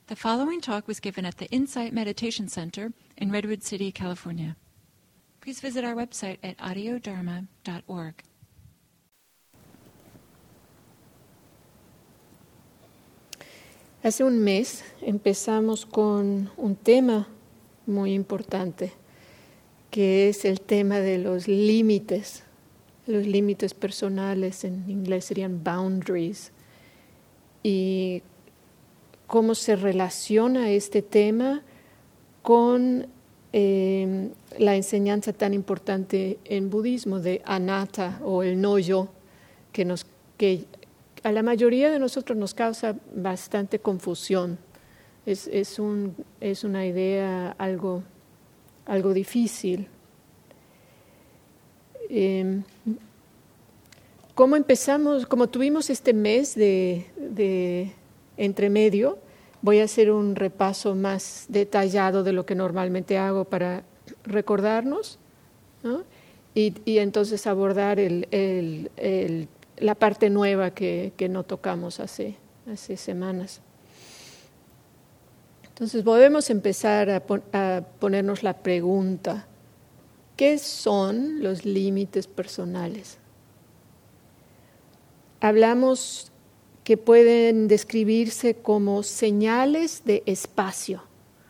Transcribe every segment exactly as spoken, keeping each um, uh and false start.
The following talk was given at the Insight Meditation Center in Redwood City, California. Please visit our website at audio dharma dot org. Hace un mes empezamos con un tema muy importante, que es el tema de los límites, los límites personales, en inglés serían boundaries, y cómo se relaciona este tema con eh, la enseñanza tan importante en budismo de anatta o el no yo, que, nos, que a la mayoría de nosotros nos causa bastante confusión. Es, es, un, es una idea algo, algo difícil. Eh, ¿Cómo empezamos? Como tuvimos este mes de, de entre medio, voy a hacer un repaso más detallado de lo que normalmente hago para recordarnos, ¿no? y, y entonces abordar el, el, el, la parte nueva que, que no tocamos hace, hace semanas. Entonces podemos empezar a, pon, a ponernos la pregunta, ¿qué son los límites personales? Hablamos que pueden describirse como señales de espacio.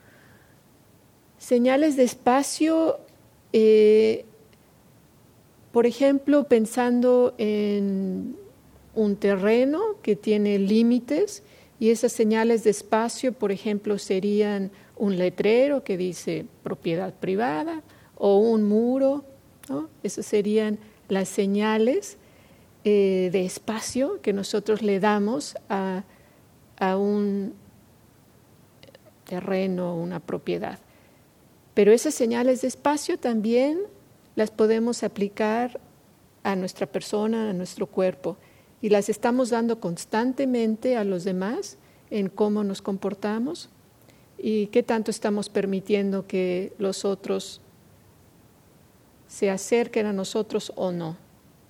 Señales de espacio, eh, por ejemplo, pensando en un terreno que tiene límites, y esas señales de espacio, por ejemplo, serían un letrero que dice propiedad privada o un muro, ¿no? Esas serían las señales Eh, de espacio que nosotros le damos a, a un terreno, una propiedad. Pero esas señales de espacio también las podemos aplicar a nuestra persona, a nuestro cuerpo, y las estamos dando constantemente a los demás en cómo nos comportamos y qué tanto estamos permitiendo que los otros se acerquen a nosotros o no.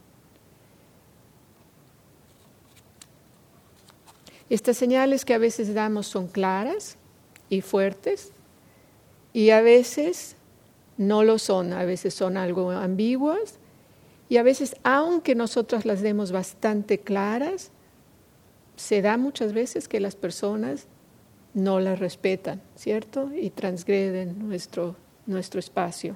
Estas señales que a veces damos son claras y fuertes y a veces no lo son, a veces son algo ambiguas y a veces, aunque nosotras las demos bastante claras, se da muchas veces que las personas no las respetan, ¿cierto? Y transgreden nuestro, nuestro espacio.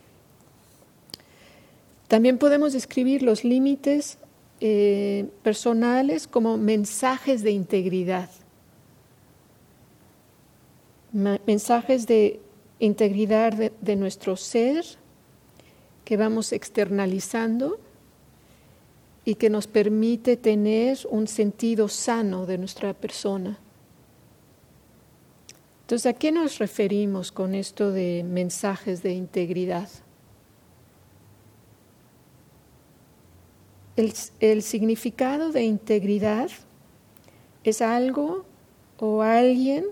También podemos describir los límites Eh, personales como mensajes de integridad, Ma- mensajes de integridad de, de nuestro ser que vamos externalizando y que nos permite tener un sentido sano de nuestra persona. Entonces, ¿a qué nos referimos con esto de mensajes de integridad? El, el significado de integridad es algo o alguien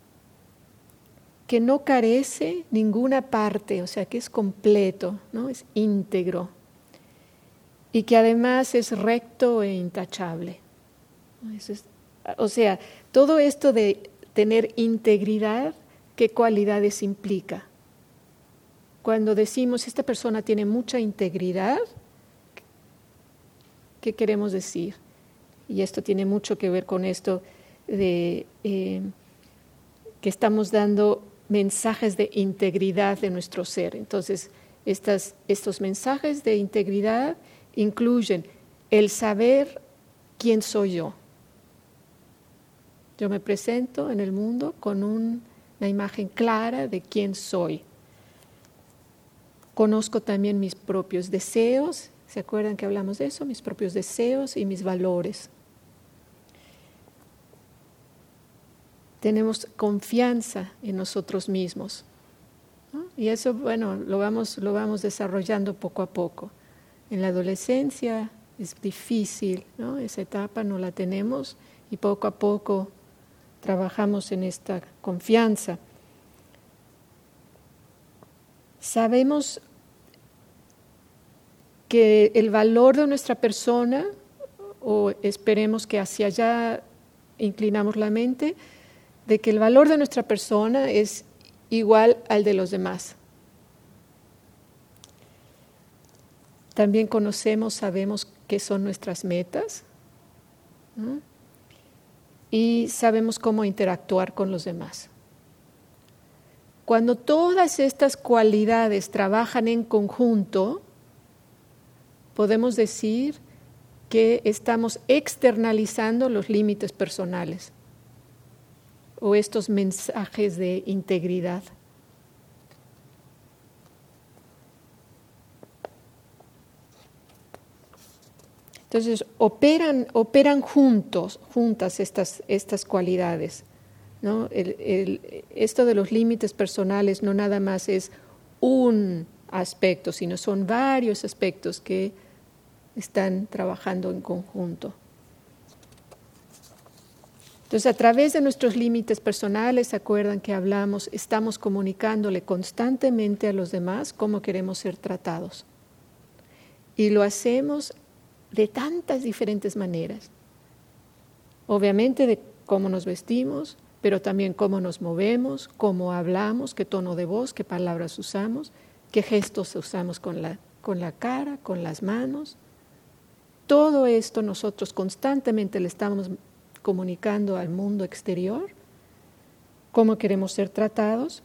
que no carece ninguna parte, o sea, que es completo, ¿no? Es íntegro y que además es recto e intachable. Eso es, o sea, todo esto de tener integridad, ¿qué cualidades implica? Cuando decimos esta persona tiene mucha integridad, ¿qué queremos decir? Y esto tiene mucho que ver con esto de eh, que estamos dando mensajes de integridad de nuestro ser. Entonces, estas, estos mensajes de integridad incluyen el saber quién soy yo. Yo me presento en el mundo con un, una imagen clara de quién soy. Conozco también mis propios deseos. ¿Se acuerdan que hablamos de eso? Mis propios deseos y mis valores. Tenemos confianza en nosotros mismos, ¿no? Y eso, bueno, lo vamos, lo vamos desarrollando poco a poco. En la adolescencia es difícil, ¿no? Esa etapa no la tenemos y poco a poco trabajamos en esta confianza. Sabemos que el valor de nuestra persona, o esperemos que hacia allá inclinamos la mente, de que el valor de nuestra persona es igual al de los demás. También conocemos, sabemos qué son nuestras metas, ¿no? Y sabemos cómo interactuar con los demás. Cuando todas estas cualidades trabajan en conjunto, podemos decir que estamos externalizando los límites personales o estos mensajes de integridad. Entonces, operan, operan juntos, juntas estas, estas cualidades, ¿no? El, el, esto de los límites personales no nada más es un aspecto, sino son varios aspectos que están trabajando en conjunto. Entonces, a través de nuestros límites personales, ¿se acuerdan que hablamos? Estamos comunicándole constantemente a los demás cómo queremos ser tratados. Y lo hacemos de tantas diferentes maneras. Obviamente de cómo nos vestimos, pero también cómo nos movemos, cómo hablamos, qué tono de voz, qué palabras usamos, qué gestos usamos con la, con la cara, con las manos. Todo esto nosotros constantemente le estamos comunicando al mundo exterior, cómo queremos ser tratados.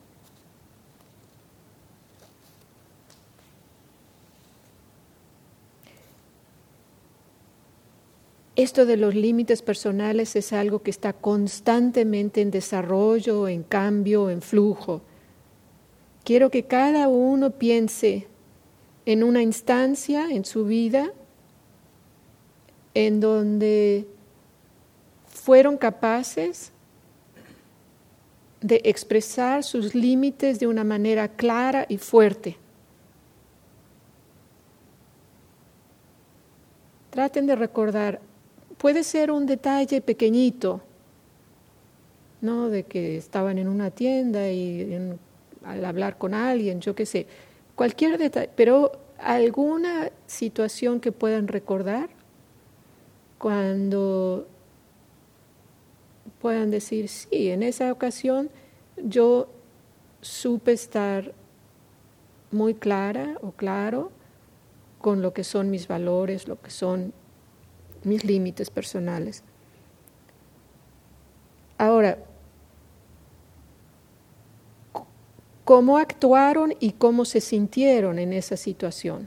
Esto de los límites personales es algo que está constantemente en desarrollo, en cambio, en flujo. Quiero que cada uno piense en una instancia en su vida en donde fueron capaces de expresar sus límites de una manera clara y fuerte. Traten de recordar. Puede ser un detalle pequeñito, ¿no? De que estaban en una tienda y en, al hablar con alguien, yo qué sé, cualquier detalle, pero alguna situación que puedan recordar cuando puedan decir, sí, en esa ocasión yo supe estar muy clara o claro con lo que son mis valores, lo que son mis límites personales. Ahora, ¿cómo actuaron y cómo se sintieron en esa situación?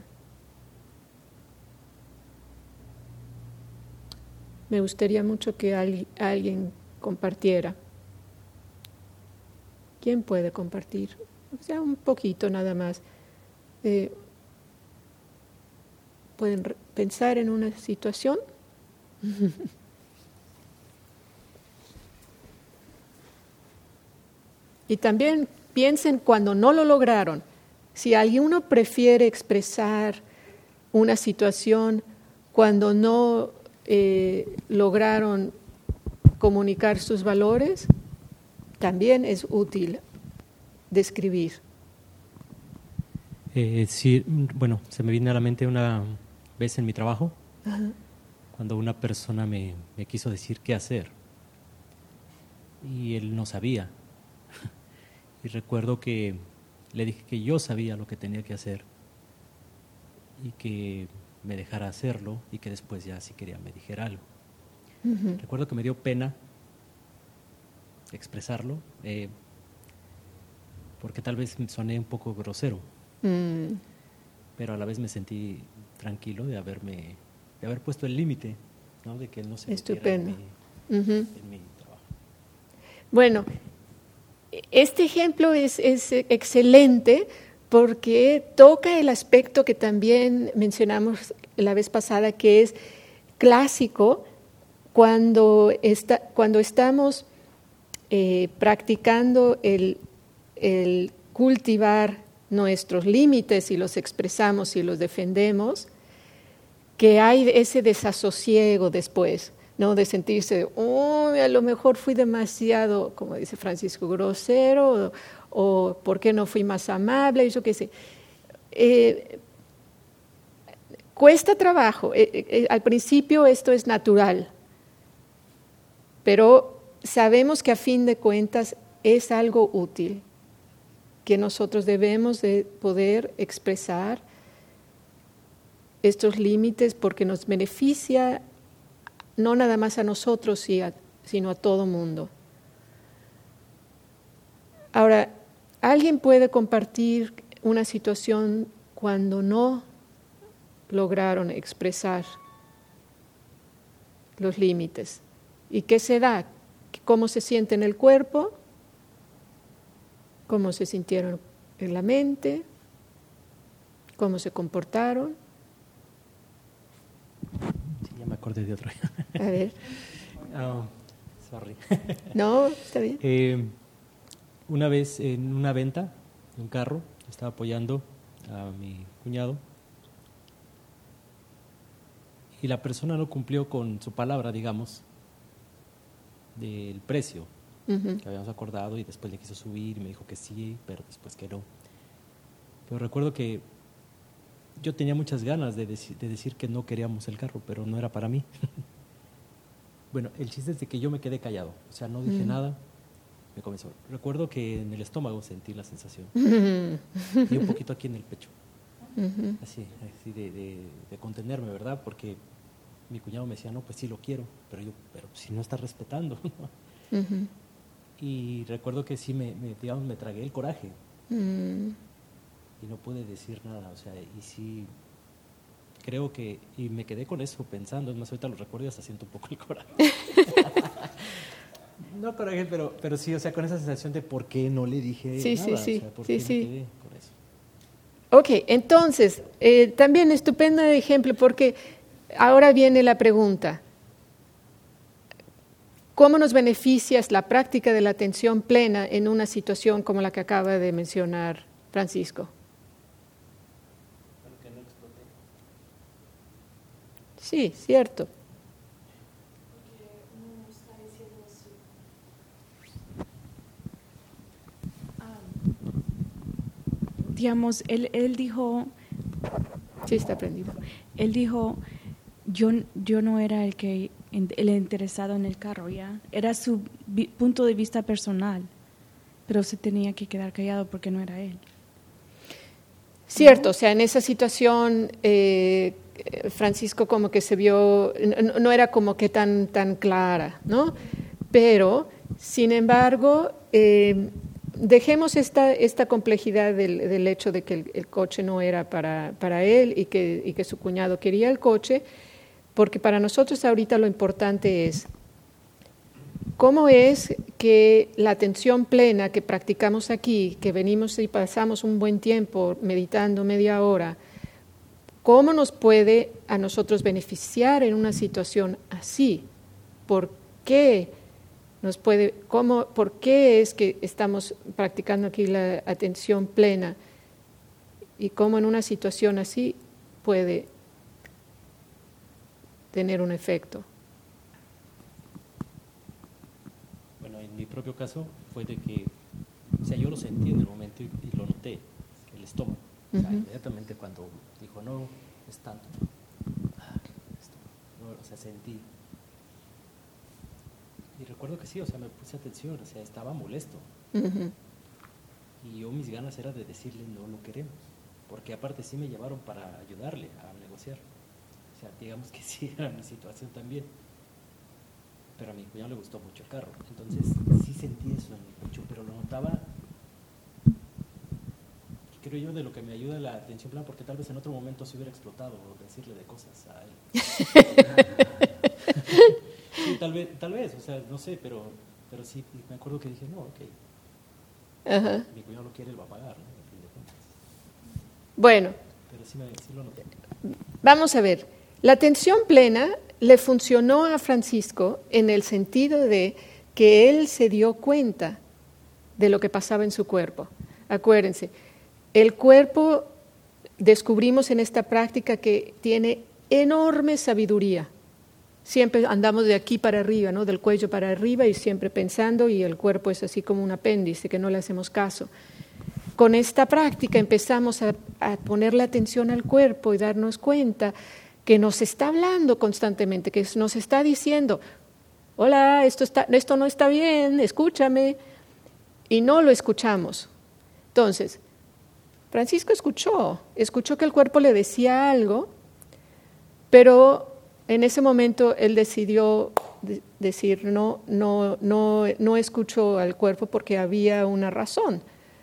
Me gustaría mucho que alguien, alguien compartiera. ¿Quién puede compartir? O sea, un poquito nada más. Eh, ¿Pueden re- pensar en una situación? Y también piensen cuando no lo lograron. Si alguno prefiere expresar una situación cuando no eh, lograron comunicar sus valores, también es útil describir. Eh, sí, bueno, se me viene a la mente una vez en mi trabajo, Ajá. cuando una persona me, me quiso decir qué hacer y él no sabía. Y recuerdo que le dije que yo sabía lo que tenía que hacer y que me dejara hacerlo y que después ya si quería me dijera algo. Uh-huh. Recuerdo que me dio pena expresarlo eh, porque tal vez soné un poco grosero, Mm. pero a la vez me sentí tranquilo de haberme de haber puesto el límite, ¿no? De que él no se metiera en mi, Uh-huh. en mi trabajo. Bueno, este ejemplo es, es excelente porque toca el aspecto que también mencionamos la vez pasada, que es clásico cuando, está, cuando estamos eh, practicando el, el cultivar nuestros límites y los expresamos y los defendemos, que hay ese desasosiego después, ¿no? De sentirse, oh, a lo mejor fui demasiado, como dice Francisco, grosero, o, o por qué no fui más amable, y yo qué sé. Eh, cuesta trabajo. Eh, eh, al principio esto es natural, pero sabemos que a fin de cuentas es algo útil, que nosotros debemos de poder expresar estos límites porque nos beneficia no nada más a nosotros, sino a todo mundo. Ahora, ¿alguien puede compartir una situación cuando no lograron expresar los límites? ¿Y qué se da? ¿Cómo se siente en el cuerpo? ¿Cómo se sintieron en la mente? ¿Cómo se comportaron? Sí, ya me acordé de otro. A ver. Oh, sorry. No, está bien. Eh, una vez en una venta de un carro, estaba apoyando a mi cuñado y la persona no cumplió con su palabra, digamos, del precio uh-huh. que habíamos acordado, y después le quiso subir y me dijo que sí, pero después que no. Pero recuerdo que yo tenía muchas ganas de, dec- de decir que no queríamos el carro, pero no era para mí. Bueno, el chiste es de que yo me quedé callado, o sea, no dije uh-huh. nada. Me comenzó. Recuerdo que en el estómago sentí la sensación uh-huh. y un poquito aquí en el pecho, uh-huh. así, así de, de, de contenerme, ¿verdad? Porque mi cuñado me decía, no, pues sí lo quiero, pero yo, pero si no estás respetando. Uh-huh. Y recuerdo que sí me, me, digamos, me tragué el coraje uh-huh. y no pude decir nada, o sea, y sí, creo que, y me quedé con eso pensando, es más, ahorita lo recuerdo y hasta siento un poco el coraje. No coraje, pero, pero sí, o sea, con esa sensación de por qué no le dije sí, nada, sí, sí, o sea, por sí, qué sí. me quedé con eso. Ok, entonces, eh, también estupendo ejemplo, porque ahora viene la pregunta. ¿Cómo nos beneficia la práctica de la atención plena en una situación como la que acaba de mencionar Francisco? Para que no explote. Sí, cierto. Digamos, él, él dijo... Sí, está prendido. Él dijo, yo, yo no era el que el interesado en el carro, ¿ya? Era su vi, punto de vista personal, pero se tenía que quedar callado porque no era él. Cierto, ¿no? O sea, en esa situación eh, Francisco como que se vio, no, no era como que tan, tan clara, ¿no? Pero, sin embargo... Eh, Dejemos esta, esta complejidad del, del hecho de que el, el coche no era para, para él y que, y que su cuñado quería el coche, porque para nosotros ahorita lo importante es cómo es que la atención plena que practicamos aquí, que venimos y pasamos un buen tiempo meditando media hora, cómo nos puede a nosotros beneficiar en una situación así. ¿Por qué? Nos puede, ¿cómo, ¿Por qué es que estamos practicando aquí la atención plena? Y cómo en una situación así puede tener un efecto. Bueno, en mi propio caso fue de que, o sea, yo lo sentí en el momento y, y lo noté, el estómago. O sea, uh-huh. inmediatamente cuando dijo, no, es tanto. Ah, esto, no, o sea, sentí. Y recuerdo que sí, o sea, me puse atención, o sea, estaba molesto. Uh-huh. Y yo mis ganas era de decirle, no lo queremos. Porque aparte sí me llevaron para ayudarle a negociar. O sea, digamos que sí era mi situación también. Pero a mi cuñado le gustó mucho el carro. Entonces sí sentí eso en mi pecho, pero lo notaba, creo yo, de lo que me ayuda la atención plena, porque tal vez en otro momento se hubiera explotado o decirle de cosas a él. Sí, tal vez, tal vez, o sea, no sé, pero, pero sí, me acuerdo que dije, no, ok, uh-huh. mi cuñado lo quiere, él va a pagar, ¿no? A fin de cuentas. Bueno, pero sí, me, sí lo noté. Vamos a ver, la atención plena le funcionó a Francisco en el sentido de que él se dio cuenta de lo que pasaba en su cuerpo. Acuérdense, el cuerpo, descubrimos en esta práctica que tiene enorme sabiduría. Siempre andamos de aquí para arriba, ¿no? Del cuello para arriba y siempre pensando, y el cuerpo es así como un apéndice que no le hacemos caso. Con esta práctica empezamos a, a ponerle atención al cuerpo y darnos cuenta que nos está hablando constantemente, que nos está diciendo, hola, esto, está, esto no está bien, escúchame, y no lo escuchamos. Entonces, Francisco escuchó, escuchó que el cuerpo le decía algo, pero en ese momento él decidió de- decir, no, no, no, no escucho al cuerpo porque había una razón.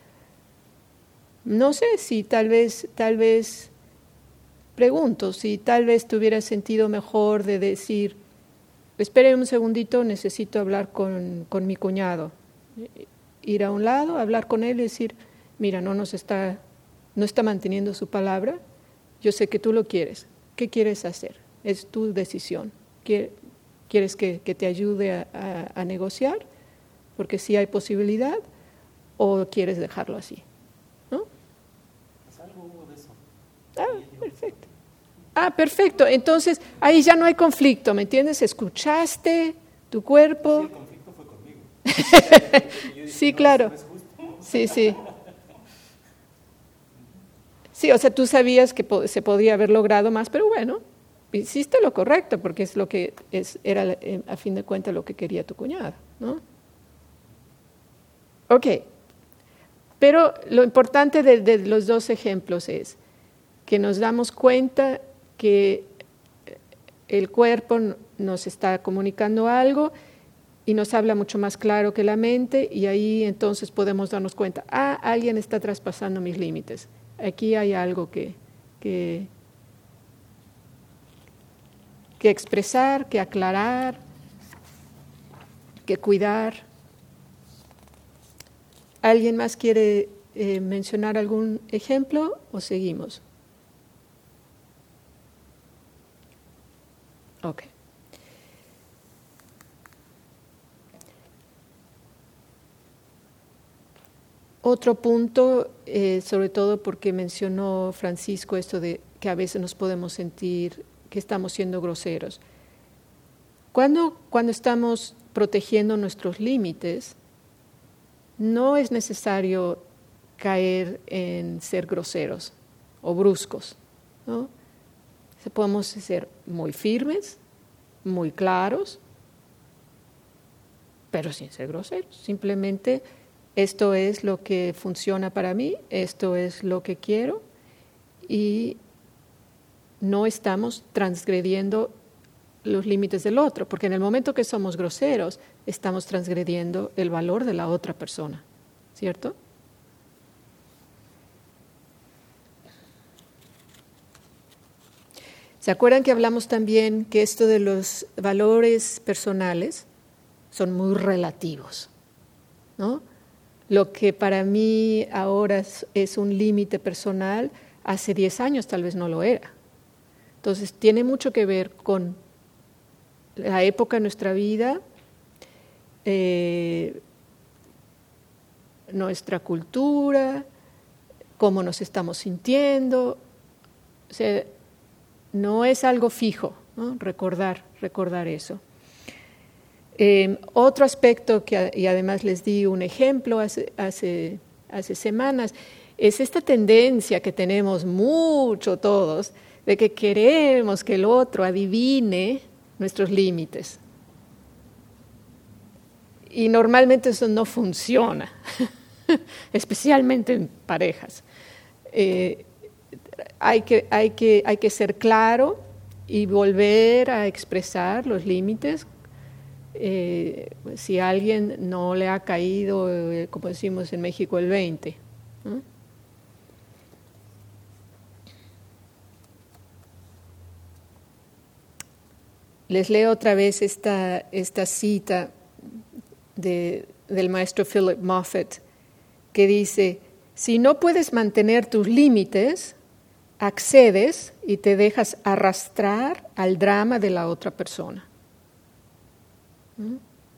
No sé si tal vez, tal vez, pregunto, si tal vez te hubiera sentido mejor de decir, espere un segundito, necesito hablar con, con mi cuñado. Ir a un lado, hablar con él y decir, mira, no nos está, no está manteniendo su palabra, yo sé que tú lo quieres, ¿qué quieres hacer? Es tu decisión. ¿Quieres que, que te ayude a, a, a negociar? Porque sí hay posibilidad, o quieres dejarlo así, ¿no? Pues algo hubo de eso. Ah, perfecto. Ah, perfecto. Entonces, ahí ya no hay conflicto, ¿me entiendes? Escuchaste tu cuerpo. Sí, el conflicto fue conmigo. Sí, claro. Sí, sí. Sí, o sea, tú sabías que po- se podía haber logrado más, pero bueno, hiciste lo correcto, porque es lo que es, era, eh, a fin de cuentas, lo que quería tu cuñada, ¿no? Ok. Pero lo importante de, de los dos ejemplos es que nos damos cuenta que el cuerpo nos está comunicando algo y nos habla mucho más claro que la mente, y ahí entonces podemos darnos cuenta, ah, alguien está traspasando mis límites. Aquí hay algo que, que, que expresar, que aclarar, que cuidar. ¿Alguien más quiere eh, mencionar algún ejemplo o seguimos? Ok. Otro punto, eh, sobre todo porque mencionó Francisco esto de que a veces nos podemos sentir que estamos siendo groseros. Cuando, cuando estamos protegiendo nuestros límites, no es necesario caer en ser groseros o bruscos, ¿no? Podemos ser muy firmes, muy claros, pero sin ser groseros. Simplemente esto es lo que funciona para mí, esto es lo que quiero, y no estamos transgrediendo los límites del otro, porque en el momento que somos groseros, estamos transgrediendo el valor de la otra persona, ¿cierto? ¿Se acuerdan que hablamos también que esto de los valores personales son muy relativos, ¿no? Lo que para mí ahora es, es un límite personal, hace diez años tal vez no lo era. Entonces tiene mucho que ver con la época de nuestra vida, eh, nuestra cultura, cómo nos estamos sintiendo. O sea, no es algo fijo, ¿no? Recordar, recordar eso. Eh, otro aspecto, que, y además les di un ejemplo hace, hace, hace semanas, es esta tendencia que tenemos mucho todos, de que queremos que el otro adivine nuestros límites. Y normalmente eso no funciona, especialmente en parejas. Eh, hay, que, hay, que, hay que ser claro y volver a expresar los límites. Eh, si a alguien no le ha caído, eh, como decimos en México, el veinte, ¿no? Les leo otra vez esta, esta cita de, del maestro Philip Moffat, que dice, si no puedes mantener tus límites, accedes y te dejas arrastrar al drama de la otra persona. ¿Mm?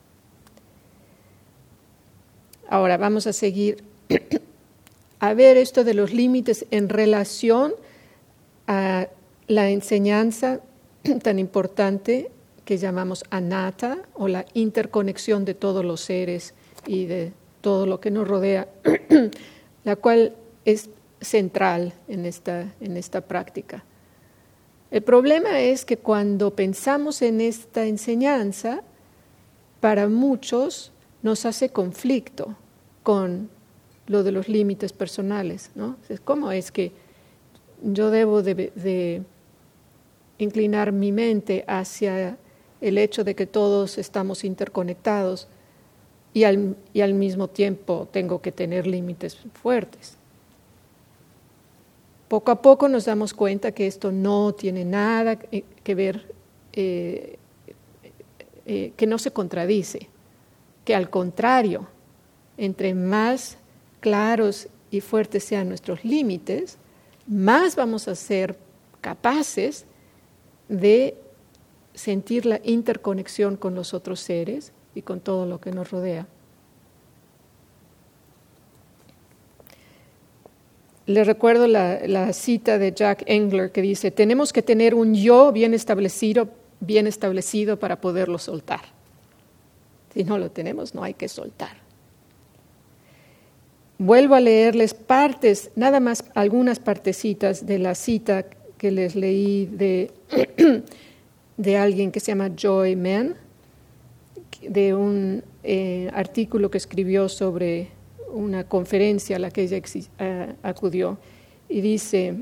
Ahora vamos a seguir a ver esto de los límites en relación a la enseñanza tan importante que llamamos anatta, o la interconexión de todos los seres y de todo lo que nos rodea, la cual es central en esta, en esta práctica. El problema es que cuando pensamos en esta enseñanza, para muchos nos hace conflicto con lo de los límites personales, ¿no? ¿Cómo es que yo debo de, de inclinar mi mente hacia el hecho de que todos estamos interconectados y al, y al mismo tiempo tengo que tener límites fuertes? Poco a poco nos damos cuenta que esto no tiene nada que ver, eh, eh, que no se contradice, que al contrario, entre más claros y fuertes sean nuestros límites, más vamos a ser capaces de sentir la interconexión con los otros seres y con todo lo que nos rodea. Les recuerdo la, la cita de Jack Engler que dice: tenemos que tener un yo bien establecido, bien establecido para poderlo soltar. Si no lo tenemos, no hay que soltar. Vuelvo a leerles partes, nada más algunas partecitas de la cita que les leí de, de alguien que se llama Joy Mann, de un eh, artículo que escribió sobre una conferencia a la que ella uh, acudió, y dice: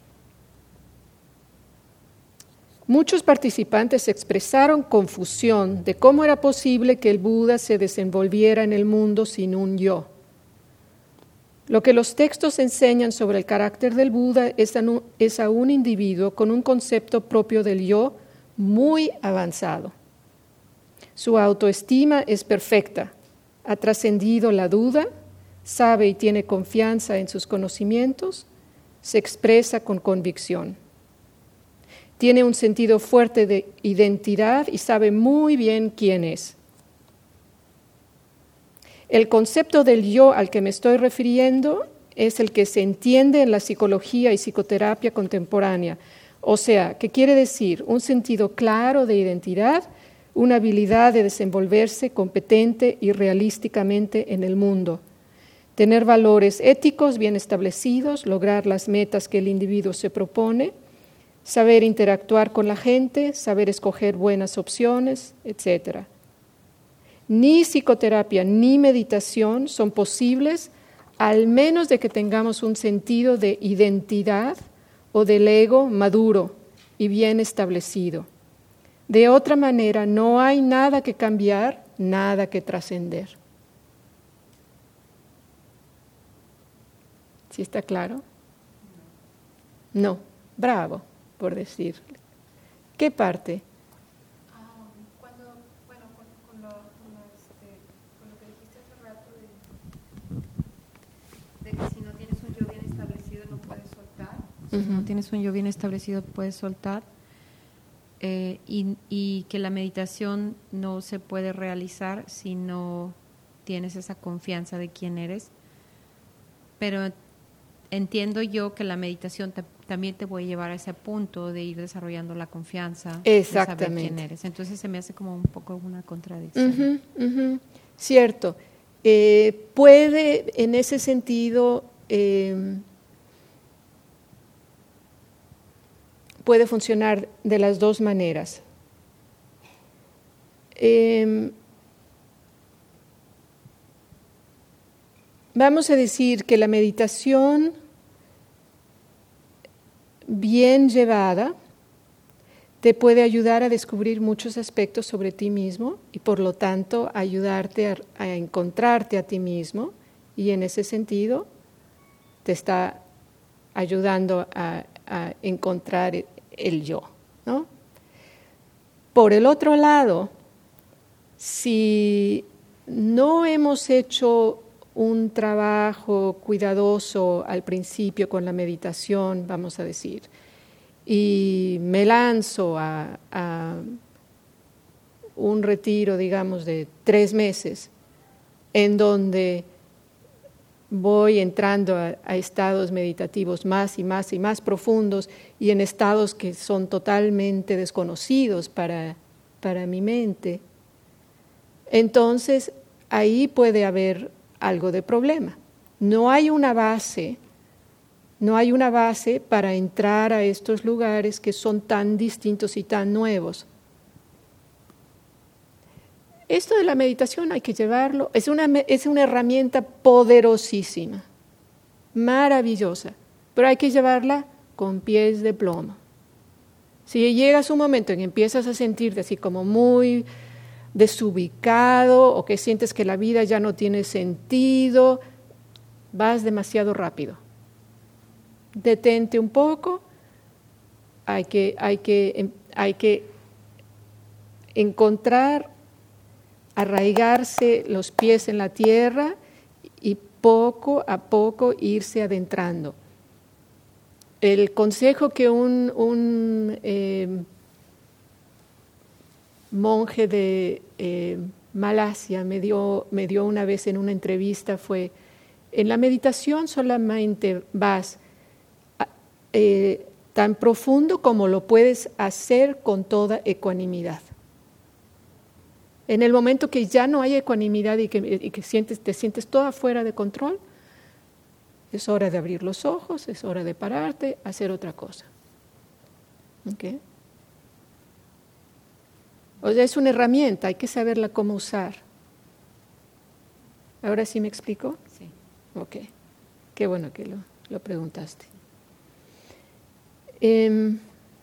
muchos participantes expresaron confusión de cómo era posible que el Buda se desenvolviera en el mundo sin un yo. Lo que los textos enseñan sobre el carácter del Buda es a, es a un individuo con un concepto propio del yo muy avanzado. Su autoestima es perfecta, ha trascendido la duda, sabe y tiene confianza en sus conocimientos, se expresa con convicción. Tiene un sentido fuerte de identidad y sabe muy bien quién es. El concepto del yo al que me estoy refiriendo es el que se entiende en la psicología y psicoterapia contemporánea. O sea, ¿qué quiere decir? Un sentido claro de identidad, una habilidad de desenvolverse competente y realísticamente en el mundo. Tener valores éticos bien establecidos, lograr las metas que el individuo se propone, saber interactuar con la gente, saber escoger buenas opciones, etcétera. Ni psicoterapia ni meditación son posibles al menos de que tengamos un sentido de identidad o del ego maduro y bien establecido. De otra manera, no hay nada que cambiar, nada que trascender. ¿Sí está claro? No. Bravo, por decirle. ¿Qué parte? Si no tienes un yo bien establecido, puedes soltar, eh, y, y que la meditación no se puede realizar si no tienes esa confianza de quién eres. Pero entiendo yo que la meditación te, también te puede llevar a ese punto de ir desarrollando la confianza de saber quién eres. Entonces se me hace como un poco una contradicción. Uh-huh, uh-huh. Cierto. Eh, puede, en ese sentido, eh, puede funcionar de las dos maneras. Eh, vamos a decir que la meditación bien llevada te puede ayudar a descubrir muchos aspectos sobre ti mismo y por lo tanto ayudarte a, a encontrarte a ti mismo, y en ese sentido te está ayudando a, a encontrar el yo, ¿no? Por el otro lado, si no hemos hecho un trabajo cuidadoso al principio con la meditación, vamos a decir, y me lanzo a, a un retiro, digamos, de tres meses, en donde voy entrando a, a estados meditativos más y más y más profundos y en estados que son totalmente desconocidos para, para mi mente, entonces ahí puede haber algo de problema. No hay una base, no hay una base para entrar a estos lugares que son tan distintos y tan nuevos. esto de la meditación hay que llevarlo, es una, es una herramienta poderosísima, maravillosa, pero hay que llevarla con pies de plomo. Si llegas un momento en que empiezas a sentirte así como muy desubicado o que sientes que la vida ya no tiene sentido, vas demasiado rápido. Detente un poco, hay que, hay que, hay que encontrar, arraigarse los pies en la tierra y poco a poco irse adentrando. El consejo que un, un eh, monje de eh, Malasia me dio, me dio una vez en una entrevista fue: en la meditación solamente vas a, eh, tan profundo como lo puedes hacer con toda ecuanimidad. En el momento que ya no hay ecuanimidad y que, y que sientes, te sientes toda fuera de control, es hora de abrir los ojos, es hora de pararte, hacer otra cosa. ¿Okay? O sea, es una herramienta, hay que saberla cómo usar. ¿Ahora sí me explico? Sí. Ok, qué bueno que lo, lo preguntaste. Eh,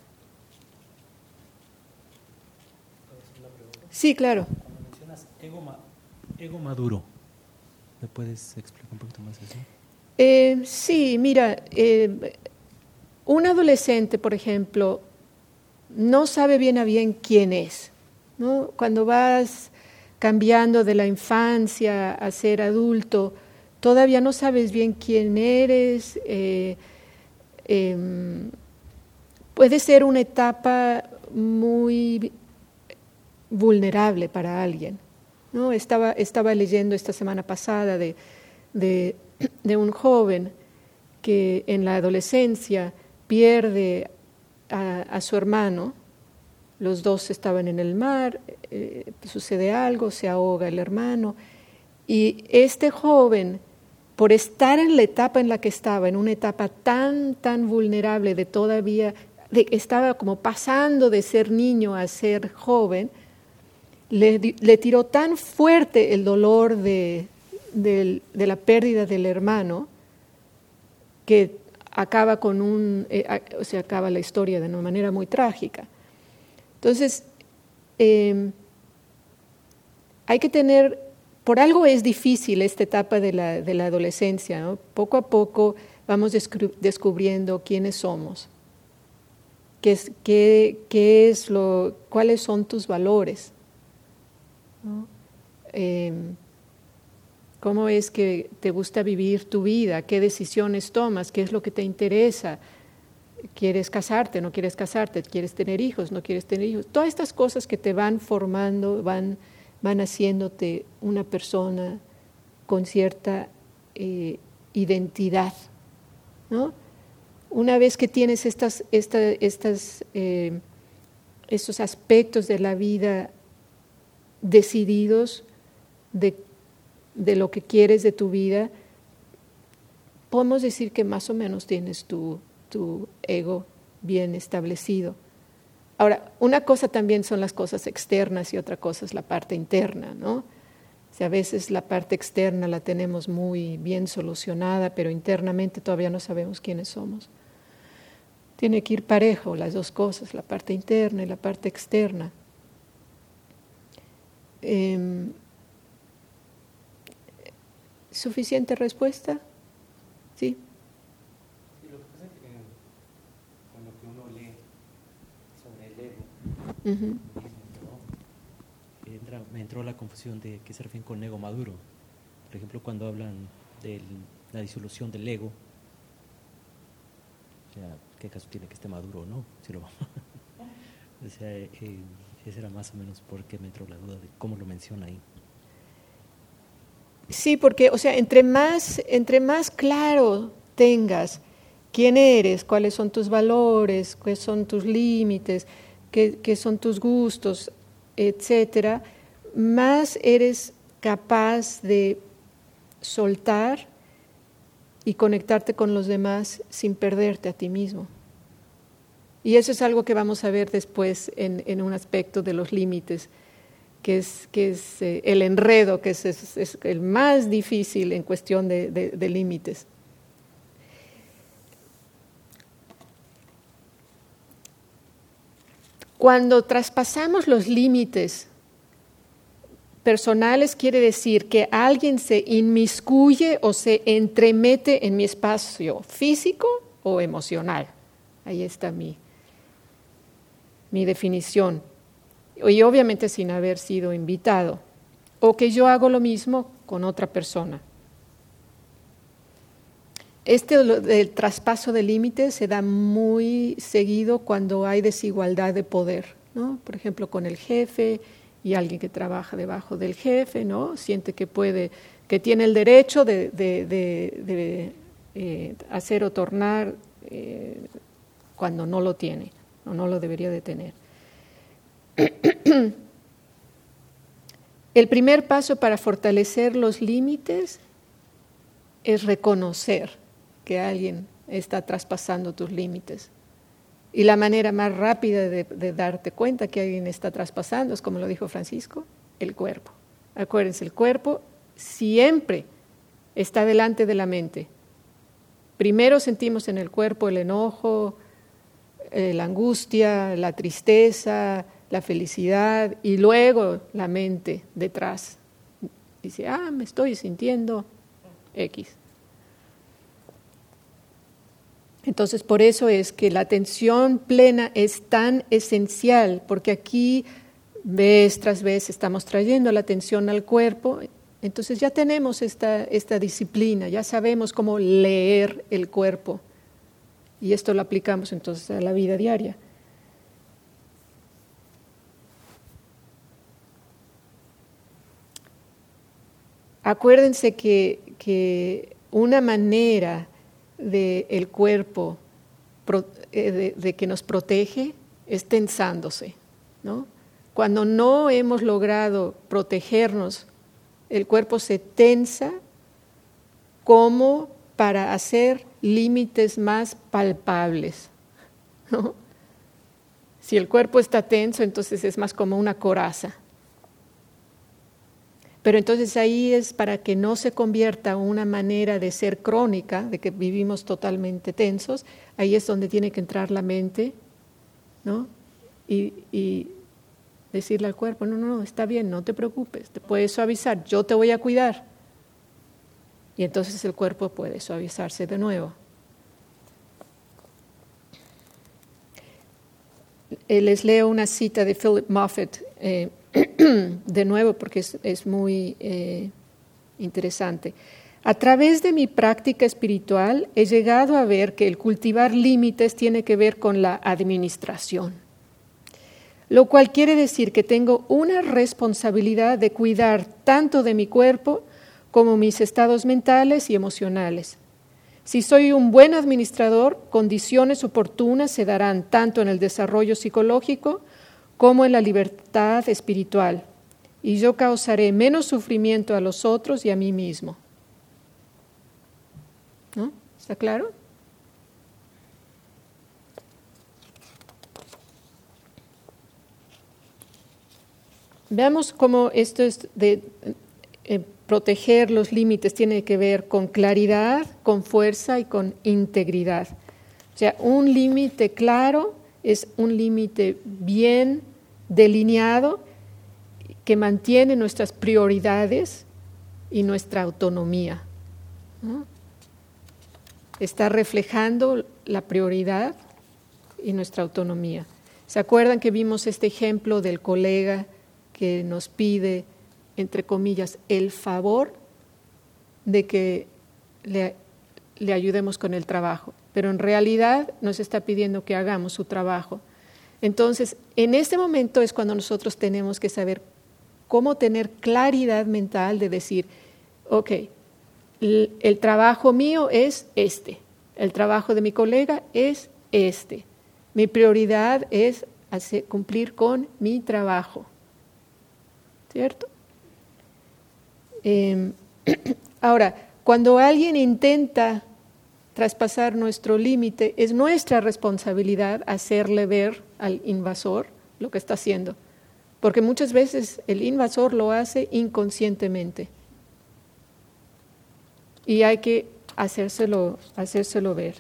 sí, claro. Cuando mencionas ego, ma, ego maduro, ¿me puedes explicar un poquito más eso? Eh, sí, mira, eh, un adolescente, por ejemplo, no sabe bien a bien quién es, ¿no? Cuando vas cambiando de la infancia a ser adulto, todavía no sabes bien quién eres. Eh, eh, puede ser una etapa muy vulnerable para alguien, ¿no? Estaba, estaba leyendo esta semana pasada de, de de un joven que en la adolescencia pierde a, a su hermano, los dos estaban en el mar, eh, sucede algo, se ahoga el hermano, y este joven, por estar en la etapa en la que estaba, en una etapa tan, tan vulnerable de todavía, de, estaba como pasando de ser niño a ser joven, le, le tiró tan fuerte el dolor de De, de la pérdida del hermano, que acaba con un, eh, o sea, acaba la historia de una manera muy trágica. Entonces, eh, hay que tener, por algo es difícil esta etapa de la, de la adolescencia, ¿no? Poco a poco vamos descubriendo quiénes somos, qué es, qué, qué es lo, cuáles son tus valores, ¿no? Eh, ¿Cómo es que te gusta vivir tu vida? ¿Qué decisiones tomas? ¿Qué es lo que te interesa? ¿Quieres casarte? ¿No quieres casarte? ¿Quieres tener hijos? ¿No quieres tener hijos? Todas estas cosas que te van formando, van, van haciéndote una persona con cierta eh, identidad, ¿no? Una vez que tienes estas, esta, estas, eh, estos aspectos de la vida decididos, de de lo que quieres de tu vida, podemos decir que más o menos tienes tu, tu ego bien establecido. Ahora, una cosa también son las cosas externas y otra cosa es la parte interna, ¿no? O sea, a veces la parte externa la tenemos muy bien solucionada, pero internamente todavía no sabemos quiénes somos. Tiene que ir parejo las dos cosas, la parte interna y la parte externa. Eh, ¿Suficiente respuesta? ¿Sí? Sí, lo que pasa es que con lo que uno lee sobre el ego, Uh-huh. ¿no? Entra, me entró la confusión de qué se refiere con ego maduro. Por ejemplo, cuando hablan de la disolución del ego, o sea, ¿qué caso tiene que esté maduro o no? Si lo vamos. O sea, eh, esa era más o menos por qué me entró la duda de cómo lo menciona ahí. Sí, porque, o sea, entre más, entre más claro tengas quién eres, cuáles son tus valores, cuáles son tus límites, qué, qué son tus gustos, etcétera, más eres capaz de soltar y conectarte con los demás sin perderte a ti mismo. Y eso es algo que vamos a ver después en, en un aspecto de los límites. que es, que es eh, el enredo, que es, es, es el más difícil en cuestión de, de, de límites. Cuando traspasamos los límites personales, quiere decir que alguien se inmiscuye o se entremete en mi espacio físico o emocional. Ahí está mi, mi definición. Y obviamente sin haber sido invitado. O que yo hago lo mismo con otra persona. Este el traspaso de límites se da muy seguido cuando hay desigualdad de poder, ¿no? Por ejemplo, con el jefe y alguien que trabaja debajo del jefe, ¿no? Siente que puede, que tiene el derecho de, de, de, de eh, hacer o tornar eh, cuando no lo tiene, o no lo debería de tener. El primer paso para fortalecer los límites es reconocer que alguien está traspasando tus límites. Y la manera más rápida de, de darte cuenta que alguien está traspasando es, como lo dijo Francisco, el cuerpo. Acuérdense, el cuerpo siempre está delante de la mente. Primero sentimos en el cuerpo el enojo, eh, la angustia, la tristeza, la felicidad, y luego la mente detrás. Dice, ah, me estoy sintiendo X. Entonces, por eso es que la atención plena es tan esencial, porque aquí, vez tras vez, estamos trayendo la atención al cuerpo. Entonces ya tenemos esta, esta disciplina, ya sabemos cómo leer el cuerpo. Y esto lo aplicamos entonces a la vida diaria. Acuérdense que, que una manera de el cuerpo de, de que nos protege es tensándose, ¿no? Cuando no hemos logrado protegernos, el cuerpo se tensa como para hacer límites más palpables, ¿no? Si el cuerpo está tenso, entonces es más como una coraza. Pero entonces ahí es para que no se convierta en una manera de ser crónica, de que vivimos totalmente tensos, ahí es donde tiene que entrar la mente, ¿no? Y, y decirle al cuerpo, no, no, no, está bien, no te preocupes, te puedes suavizar, yo te voy a cuidar. Y entonces el cuerpo puede suavizarse de nuevo. Les leo una cita de Philip Moffat, eh, de nuevo porque es, es muy eh, interesante. A través de mi práctica espiritual he llegado a ver que el cultivar límites tiene que ver con la administración, lo cual quiere decir que tengo una responsabilidad de cuidar tanto de mi cuerpo como mis estados mentales y emocionales. Si soy un buen administrador, condiciones oportunas se darán tanto en el desarrollo psicológico como en la libertad espiritual, y yo causaré menos sufrimiento a los otros y a mí mismo. ¿No? ¿Está claro? Veamos cómo esto es de eh, proteger los límites tiene que ver con claridad, con fuerza y con integridad. O sea, un límite claro es un límite bien delineado que mantiene nuestras prioridades y nuestra autonomía, ¿no? Está reflejando la prioridad y nuestra autonomía. ¿Se acuerdan que vimos este ejemplo del colega que nos pide, entre comillas, el favor de que le, le ayudemos con el trabajo? Pero en realidad nos está pidiendo que hagamos su trabajo. Entonces, en este momento es cuando nosotros tenemos que saber cómo tener claridad mental de decir, ok, el, el trabajo mío es este, el trabajo de mi colega es este. Mi prioridad es hacer, cumplir con mi trabajo, ¿cierto? Eh, ahora, cuando alguien intenta traspasar nuestro límite, es nuestra responsabilidad hacerle ver al invasor lo que está haciendo, porque muchas veces el invasor lo hace inconscientemente y hay que hacérselo, hacérselo ver.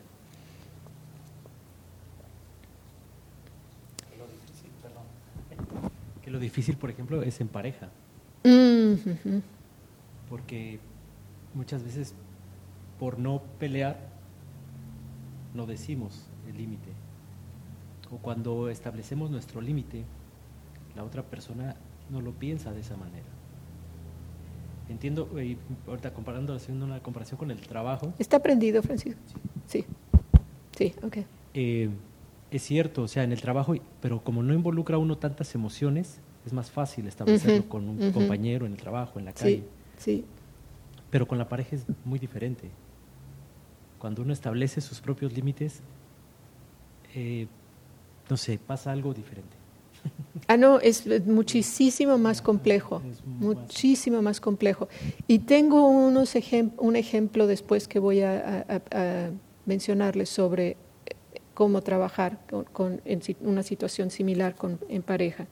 Lo difícil, perdón, que lo difícil, por ejemplo, es en pareja, Mm-hmm. porque muchas veces por no pelear no decimos el límite, o cuando establecemos nuestro límite la otra persona no lo piensa de esa manera. Entiendo, y ahorita comparando, haciendo una comparación con el trabajo. ¿Está prendido, Francisco? Sí. Sí, ok. Eh, es cierto, o sea, en el trabajo, pero como no involucra a uno tantas emociones, es más fácil establecerlo Uh-huh, con un uh-huh. compañero en el trabajo, en la calle. Sí, sí. Pero con la pareja es muy diferente. Cuando uno establece sus propios límites, eh, no sé, pasa algo diferente. Ah, no, es muchísimo más complejo, muchísimo más complejo. Y tengo unos ejem- un ejemplo después que voy a, a, a mencionarles sobre cómo trabajar con, con, en una situación similar con, en pareja.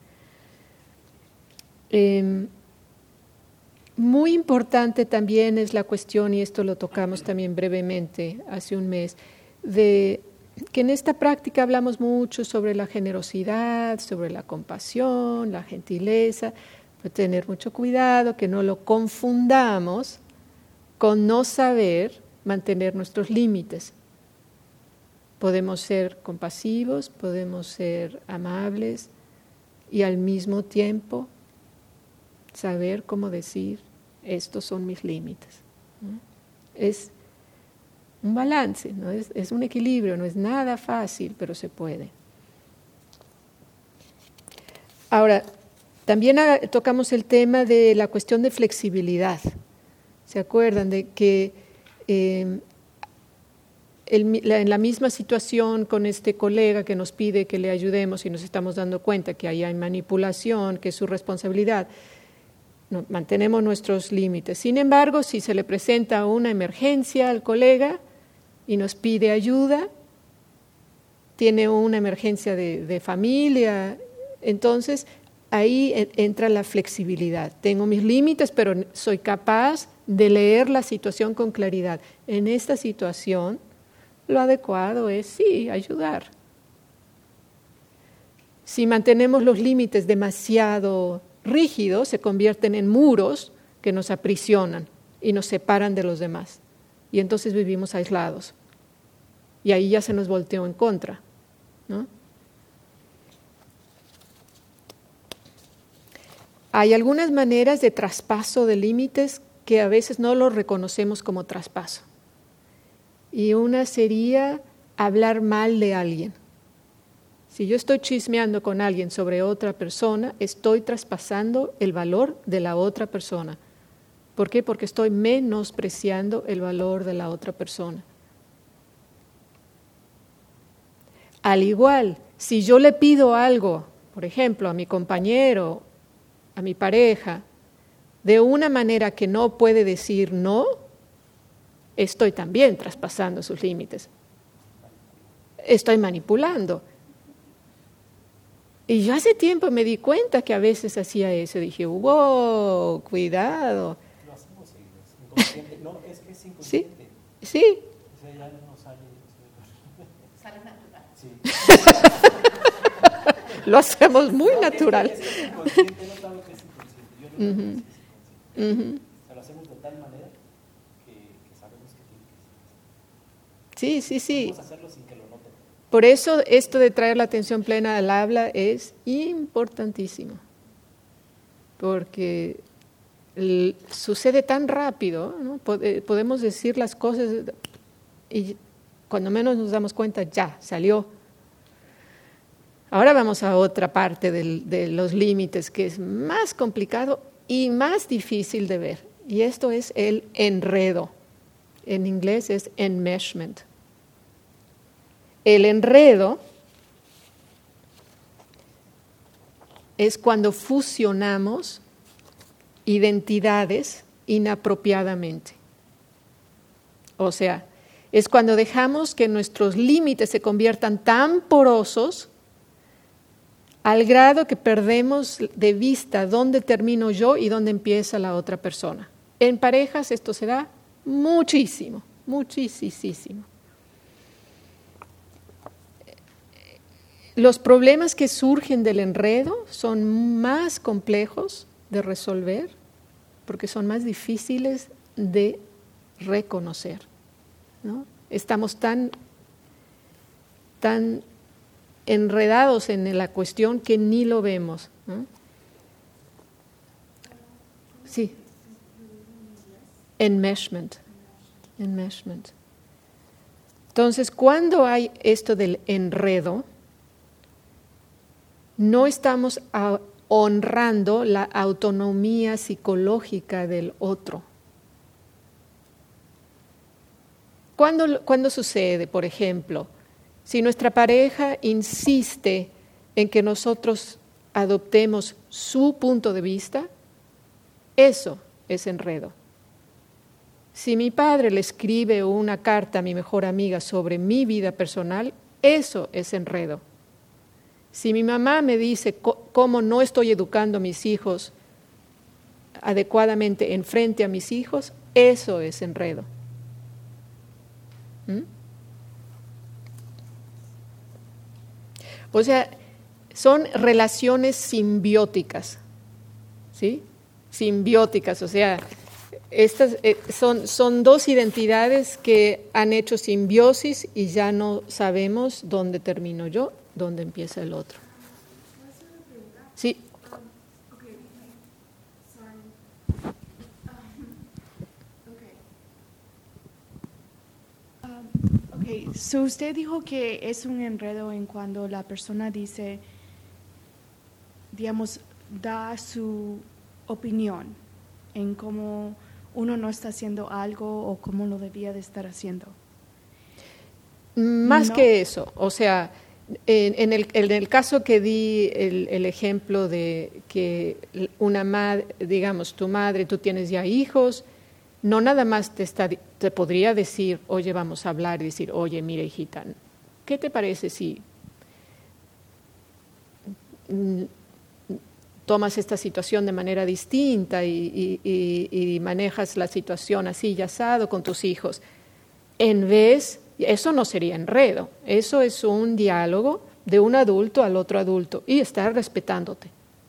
Eh, muy importante también es la cuestión, y esto lo tocamos también brevemente hace un mes, de que en esta práctica hablamos mucho sobre la generosidad, sobre la compasión, la gentileza, pero tener mucho cuidado que no lo confundamos con no saber mantener nuestros límites. Podemos ser compasivos, podemos ser amables y al mismo tiempo saber cómo decir, estos son mis límites. ¿No? Es un balance, ¿no? es, es un equilibrio, no es nada fácil, pero se puede. Ahora, también tocamos el tema de la cuestión de flexibilidad. ¿Se acuerdan de que eh, el, la, en la misma situación con este colega que nos pide que le ayudemos y nos estamos dando cuenta que ahí hay manipulación, que es su responsabilidad, no, mantenemos nuestros límites? Sin embargo, si se le presenta una emergencia al colega y nos pide ayuda, tiene una emergencia de, de familia, entonces ahí entra la flexibilidad. Tengo mis límites, pero soy capaz de leer la situación con claridad. En esta situación, lo adecuado es, sí, ayudar. Si mantenemos los límites demasiado rígidos, se convierten en muros que nos aprisionan y nos separan de los demás. Y entonces vivimos aislados. Y ahí ya se nos volteó en contra, ¿no? Hay algunas maneras de traspaso de límites que a veces no los reconocemos como traspaso. Y una sería hablar mal de alguien. Si yo estoy chismeando con alguien sobre otra persona, estoy traspasando el valor de la otra persona. ¿Por qué? Porque estoy menospreciando el valor de la otra persona. Al igual, si yo le pido algo, por ejemplo, a mi compañero, a mi pareja, de una manera que no puede decir no, estoy también traspasando sus límites. Estoy manipulando. Y yo hace tiempo me di cuenta que a veces hacía eso. Dije, wow, cuidado. Lo hacemos inconsciente. No, es que es inconsciente. Sí, sí. O sea, ya no sale. Sale natural. Sí. Lo hacemos muy no, natural. Es que es inconsciente, no sabe que es inconsciente. Yo no Uh-huh. sé si es inconsciente. Uh-huh. O sea, lo hacemos de tal manera que, que sabemos que tiene que ser. Sí, sí, sí. Podemos hacerlo sin que lo noten. Por eso esto de traer la atención plena al habla es importantísimo, porque el, sucede tan rápido, ¿no? Podemos decir las cosas y cuando menos nos damos cuenta, ya, salió. Ahora vamos a otra parte del, de los límites que es más complicado y más difícil de ver, y esto es el enredo. En inglés es enmeshment. El enredo es cuando fusionamos identidades inapropiadamente. O sea, es cuando dejamos que nuestros límites se conviertan tan porosos al grado que perdemos de vista dónde termino yo y dónde empieza la otra persona. En parejas esto se da muchísimo, muchísimo. Los problemas que surgen del enredo son más complejos de resolver porque son más difíciles de reconocer, ¿no? Estamos tan, tan enredados en la cuestión que ni lo vemos, ¿no? Sí. Enmeshment. Enmeshment. Entonces, cuando hay esto del enredo, no estamos a, honrando la autonomía psicológica del otro. ¿Cuándo, ¿Cuándo sucede, por ejemplo, si nuestra pareja insiste en que nosotros adoptemos su punto de vista? Eso es enredo. Si mi padre le escribe una carta a mi mejor amiga sobre mi vida personal, eso es enredo. Si mi mamá me dice cómo no estoy educando a mis hijos adecuadamente en frente a mis hijos, eso es enredo. ¿Mm? O sea, son relaciones simbióticas, ¿sí? Simbióticas, o sea, estas eh, son, son dos identidades que han hecho simbiosis y ya no sabemos dónde termino yo, dónde empieza el otro. Sí. Okay, so usted dijo que es un enredo en cuando la persona dice, digamos, da su opinión en cómo uno no está haciendo algo o cómo lo debía de estar haciendo. Más No. que eso, o sea, en, en, el, en el caso que di el, el ejemplo de que una madre, digamos, tu madre, tú tienes ya hijos, no nada más te, está, te podría decir, oye, vamos a hablar y decir, oye, mira, hijita, ¿qué te parece si tomas esta situación de manera distinta y, y, y, y manejas la situación así y asado con tus hijos? En vez, eso no sería enredo, eso es un diálogo de un adulto al otro adulto y estar respetándote.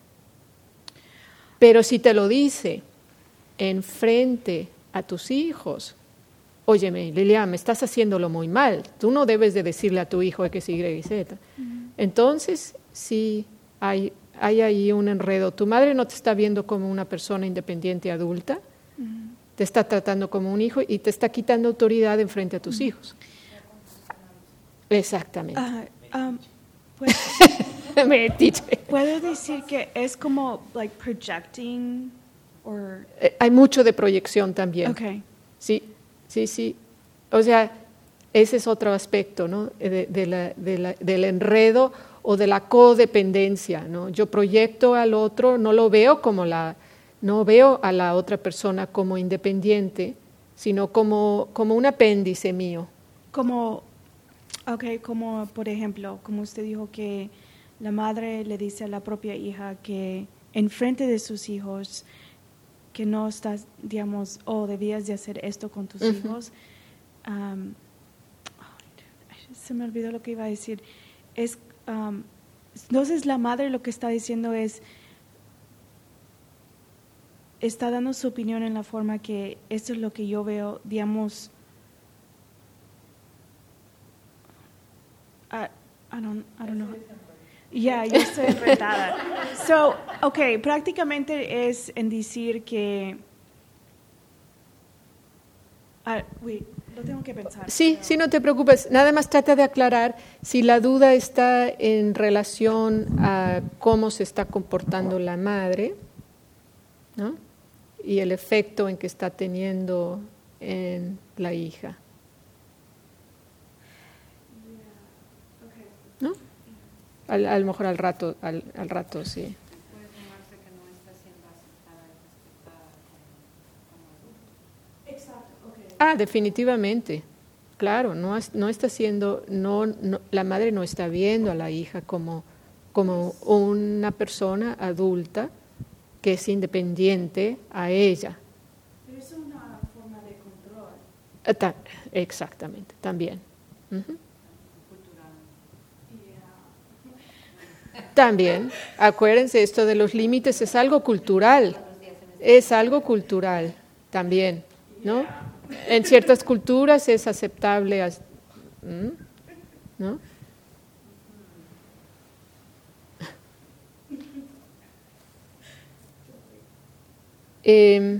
Pero si te lo dice enfrente a tus hijos, óyeme, Lilian, me estás haciéndolo muy mal, tú no debes de decirle a tu hijo X, Y y Z. Uh-huh. Entonces, sí hay, hay ahí un enredo. Tu madre no te está viendo como una persona independiente adulta, uh-huh. te está tratando como un hijo y te está quitando autoridad en frente a tus uh-huh. hijos. Exactamente. Uh, um, pues, ¿puedo decir que es como like projecting? Or... Eh, hay mucho de proyección también. Okay. Sí, sí, sí. O sea, ese es otro aspecto, ¿no? De, de la, de la, del enredo o de la codependencia, ¿no? Yo proyecto al otro, no lo veo como la, no veo a la otra persona como independiente, sino como, como un apéndice mío. Como, okay, como por ejemplo, como usted dijo que la madre le dice a la propia hija que enfrente de sus hijos que no estás, digamos, o oh, debías de hacer esto con tus uh-huh. hijos. Um, oh, se me olvidó lo que iba a decir. Es, um, entonces la madre lo que está diciendo es, está dando su opinión en la forma que esto es lo que yo veo, digamos, I, I don't, I don't know. Ya, yeah, yo estoy enredada. So, okay, prácticamente es en decir que... Uh, wait, lo tengo que pensar. Sí, pero... sí, no te preocupes. Nada más trata de aclarar si la duda está en relación a cómo se está comportando la madre, ¿no? Y el efecto en que está teniendo en la hija. ¿No? Al, a lo mejor al rato, al, al rato, sí. Puede tomarse que no está siendo aceptada y respetada como adulto. Exacto, okay. Ah, definitivamente. Claro, no, no está siendo, no, no, la madre no está viendo a la hija como como una persona adulta que es independiente a ella. Pero es una forma de control. Eh, ta- exactamente, también. Uh-huh. También, acuérdense, esto de los límites es algo cultural, es algo cultural también, ¿no? En ciertas culturas es aceptable, ¿no? Eh,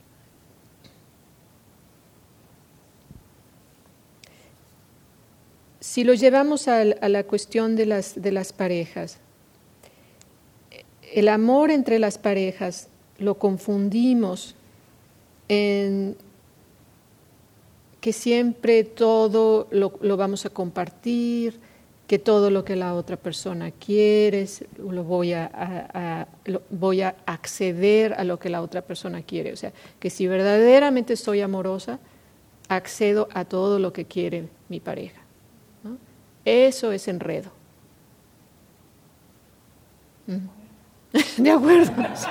si lo llevamos a, a la cuestión de las, de las parejas, el amor entre las parejas lo confundimos en que siempre todo lo, lo vamos a compartir, que todo lo que la otra persona quiere, lo voy a, a, a, lo, voy a acceder a lo que la otra persona quiere. O sea, que si verdaderamente soy amorosa, accedo a todo lo que quiere mi pareja, ¿no? Eso es enredo. De acuerdo.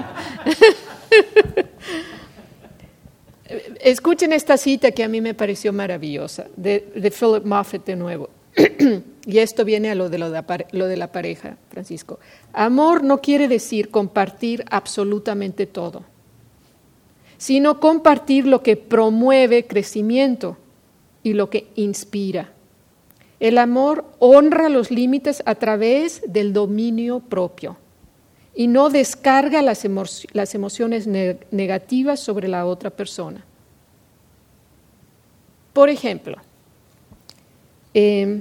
Escuchen esta cita que a mí me pareció maravillosa, de, de Philip Moffat de nuevo. Y esto viene a lo de, lo, de, lo de la pareja, Francisco. Amor no quiere decir compartir absolutamente todo, sino compartir lo que promueve crecimiento y lo que inspira. El amor honra los límites a través del dominio propio y no descarga las, emo las emociones ne negativas sobre la otra persona. Por ejemplo, eh,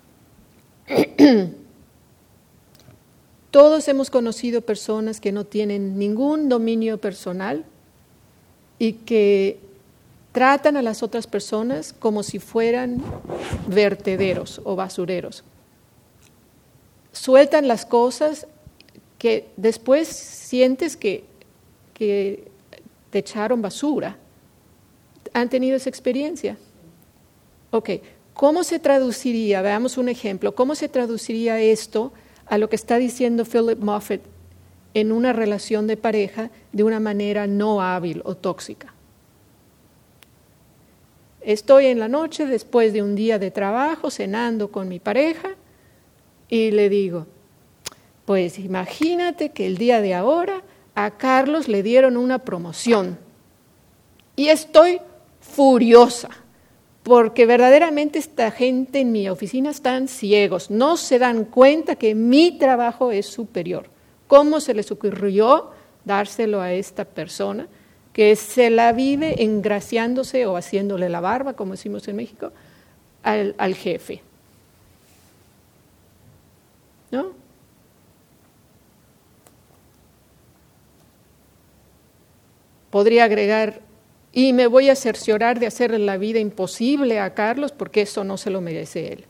todos hemos conocido personas que no tienen ningún dominio personal y que tratan a las otras personas como si fueran vertederos o basureros. Sueltan las cosas que después sientes que, que te echaron basura. ¿Han tenido esa experiencia? Ok, ¿cómo se traduciría? Veamos un ejemplo. ¿Cómo se traduciría esto a lo que está diciendo Philip Moffat en una relación de pareja de una manera no hábil o tóxica? Estoy en la noche después de un día de trabajo cenando con mi pareja y le digo, pues imagínate que el día de ahora a Carlos le dieron una promoción y estoy furiosa porque verdaderamente esta gente en mi oficina están ciegos, no se dan cuenta que mi trabajo es superior. ¿Cómo se les ocurrió dárselo a esta persona que se la vive engraciándose o haciéndole la barba, como decimos en México, al, al jefe? ¿No? Podría agregar, y me voy a cerciorar de hacerle la vida imposible a Carlos porque eso no se lo merece él.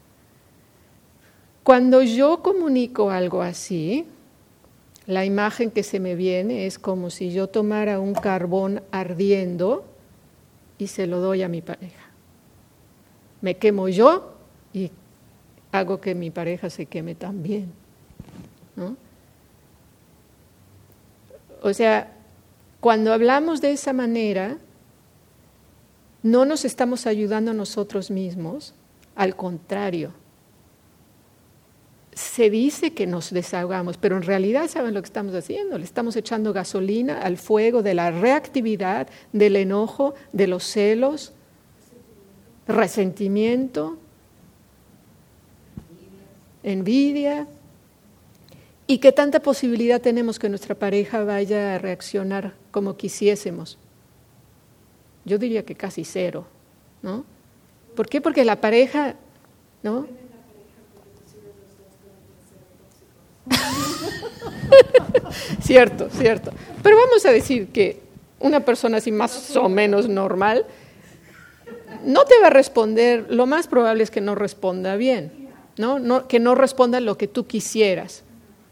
Cuando yo comunico algo así, la imagen que se me viene es como si yo tomara un carbón ardiendo y se lo doy a mi pareja. Me quemo yo y hago que mi pareja se queme también, ¿no? O sea, cuando hablamos de esa manera, no nos estamos ayudando a nosotros mismos, al contrario. Se dice que nos desahogamos, pero en realidad, ¿saben lo que estamos haciendo? Le estamos echando gasolina al fuego de la reactividad, del enojo, de los celos, resentimiento, envidia. ¿Y qué tanta posibilidad tenemos que nuestra pareja vaya a reaccionar como quisiésemos? Yo diría que casi cero, ¿no? ¿Por qué? Porque la pareja, ¿no? Cierto, cierto. Pero vamos a decir que una persona así más o menos normal no te va a responder, lo más probable es que no responda bien, ¿no? No, que no responda lo que tú quisieras.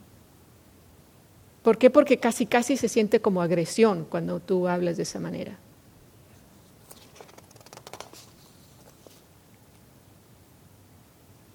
¿Por qué? Porque casi casi se siente como agresión cuando tú hablas de esa manera.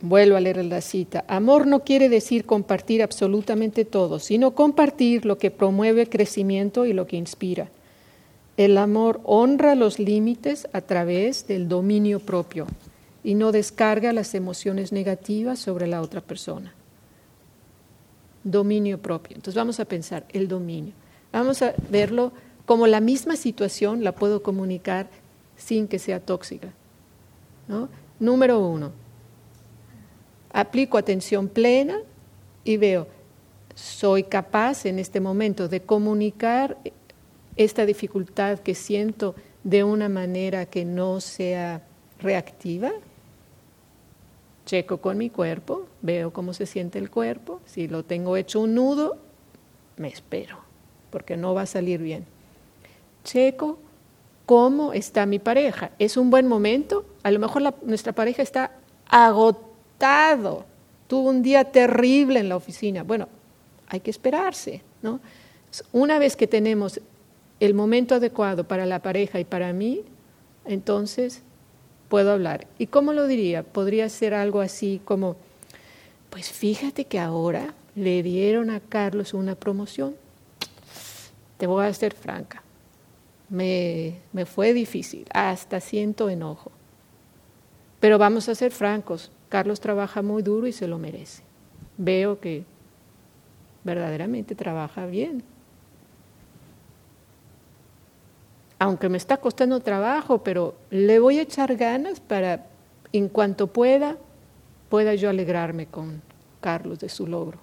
vuelvo a leer la cita, amor no quiere decir compartir absolutamente todo, sino compartir lo que promueve el crecimiento y lo que inspira. El amor honra los límites a través del dominio propio y no descarga las emociones negativas sobre la otra persona. Dominio propio. Entonces vamos a pensar el dominio. Vamos a verlo como la misma situación la puedo comunicar sin que sea tóxica, ¿no? Número uno, aplico atención plena y veo, soy capaz en este momento de comunicar esta dificultad que siento de una manera que no sea reactiva. Checo con mi cuerpo, veo cómo se siente el cuerpo. Si lo tengo hecho un nudo, me espero, porque no va a salir bien. Checo cómo está mi pareja. ¿Es un buen momento? A lo mejor la, nuestra pareja está agotado, tuvo un día terrible en la oficina. Bueno, hay que esperarse, ¿no? Una vez que tenemos el momento adecuado para la pareja y para mí, entonces puedo hablar. ¿Y cómo lo diría? Podría ser algo así como, pues fíjate que ahora le dieron a Carlos una promoción. Te voy a ser franca. Me, me fue difícil, hasta siento enojo. Pero vamos a ser francos, Carlos trabaja muy duro y se lo merece. Veo que verdaderamente trabaja bien. Aunque me está costando trabajo, pero le voy a echar ganas para, en cuanto pueda, pueda yo alegrarme con Carlos de su logro.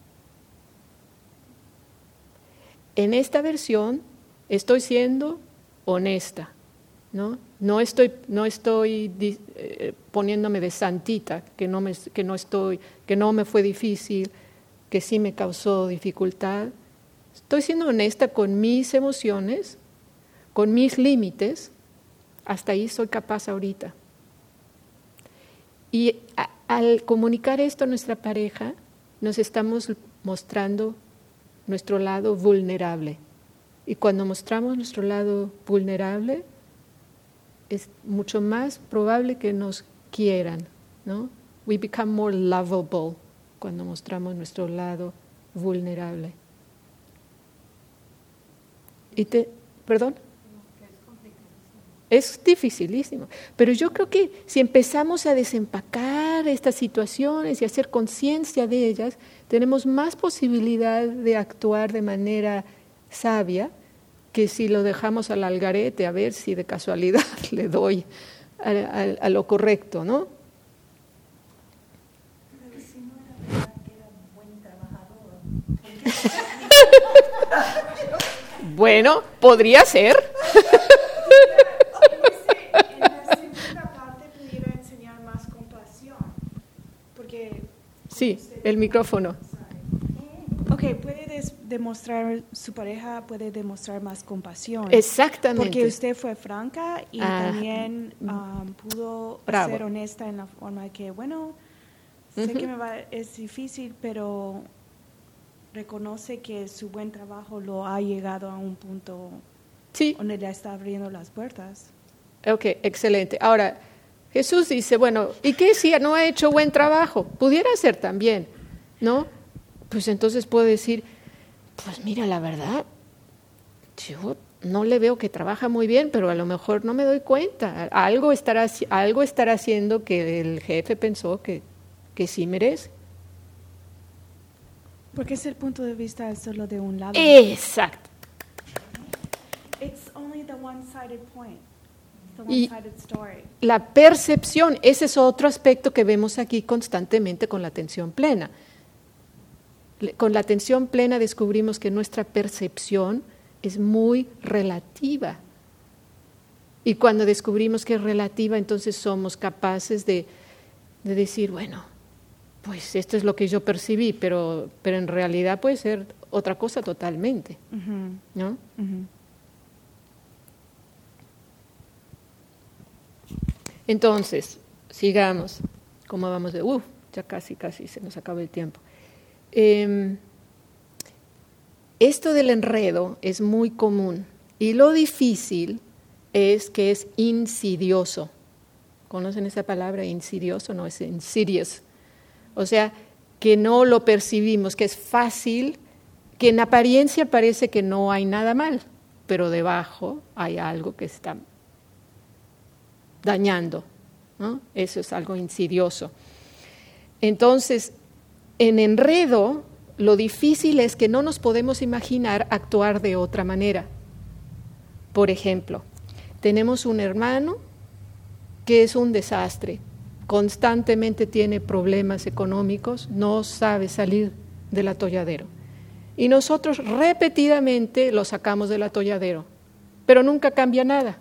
En esta versión estoy siendo honesta, ¿no? No estoy, no estoy eh, poniéndome de santita, que no me, que no estoy, que no me fue difícil, que sí me causó dificultad. Estoy siendo honesta con mis emociones, con mis límites. Hasta ahí soy capaz ahorita. Y a, al comunicar esto a nuestra pareja, nos estamos mostrando nuestro lado vulnerable. Y cuando mostramos nuestro lado vulnerable, es mucho más probable que nos quieran, ¿no? We become more lovable cuando mostramos nuestro lado vulnerable. Y te, ¿perdón? Es dificilísimo, pero yo creo que si empezamos a desempacar estas situaciones y hacer conciencia de ellas, tenemos más posibilidad de actuar de manera sabia que si lo dejamos al algarete a ver si de casualidad le doy a, a, a lo correcto, ¿no? Pero si no era verdad que era un buen trabajador. Bueno, podría ser. En la segunda parte pudiera enseñar más compasión, porque sí, el micrófono. Ok, puede des- demostrar, su pareja puede demostrar más compasión. Exactamente. Porque usted fue franca y Ah, también um, pudo bravo. ser honesta en la forma de que, bueno, sé Ujú. que me va, es difícil, pero reconoce que su buen trabajo lo ha llegado a un punto Sí. donde le está abriendo las puertas. Ok, excelente. Ahora, Jesús dice, bueno, ¿y qué si no ha hecho buen trabajo? Pudiera ser también, ¿no? Pues entonces puedo decir, pues mira, la verdad, yo no le veo que trabaja muy bien, pero a lo mejor no me doy cuenta. Algo estará, algo estará haciendo que el jefe pensó que, que sí merece. Porque es el punto de vista solo de un lado. Exacto. It's only the one-sided point. It's the Y- one-sided story. La percepción, ese es otro aspecto que vemos aquí constantemente con la atención plena. Le- Con la atención plena descubrimos que nuestra percepción es muy relativa. Y cuando descubrimos que es relativa, entonces somos capaces de, de decir, bueno, pues esto es lo que yo percibí, pero, pero en realidad puede ser otra cosa totalmente, Ujú, ¿no? ujú. Entonces, sigamos. ¿Cómo vamos de? Uf, ya casi, casi se nos acaba el tiempo. Eh, esto del enredo es muy común y lo difícil es que es insidioso. ¿Conocen esa palabra, insidioso? No, es insidious. O sea, que no lo percibimos, que es fácil, que en apariencia parece que no hay nada mal, pero debajo hay algo que está dañando, ¿no? Eso es algo insidioso. Entonces, en enredo, lo difícil es que no nos podemos imaginar actuar de otra manera. Por ejemplo, tenemos un hermano que es un desastre, constantemente tiene problemas económicos, no sabe salir del atolladero. Y nosotros repetidamente lo sacamos del atolladero, pero nunca cambia nada.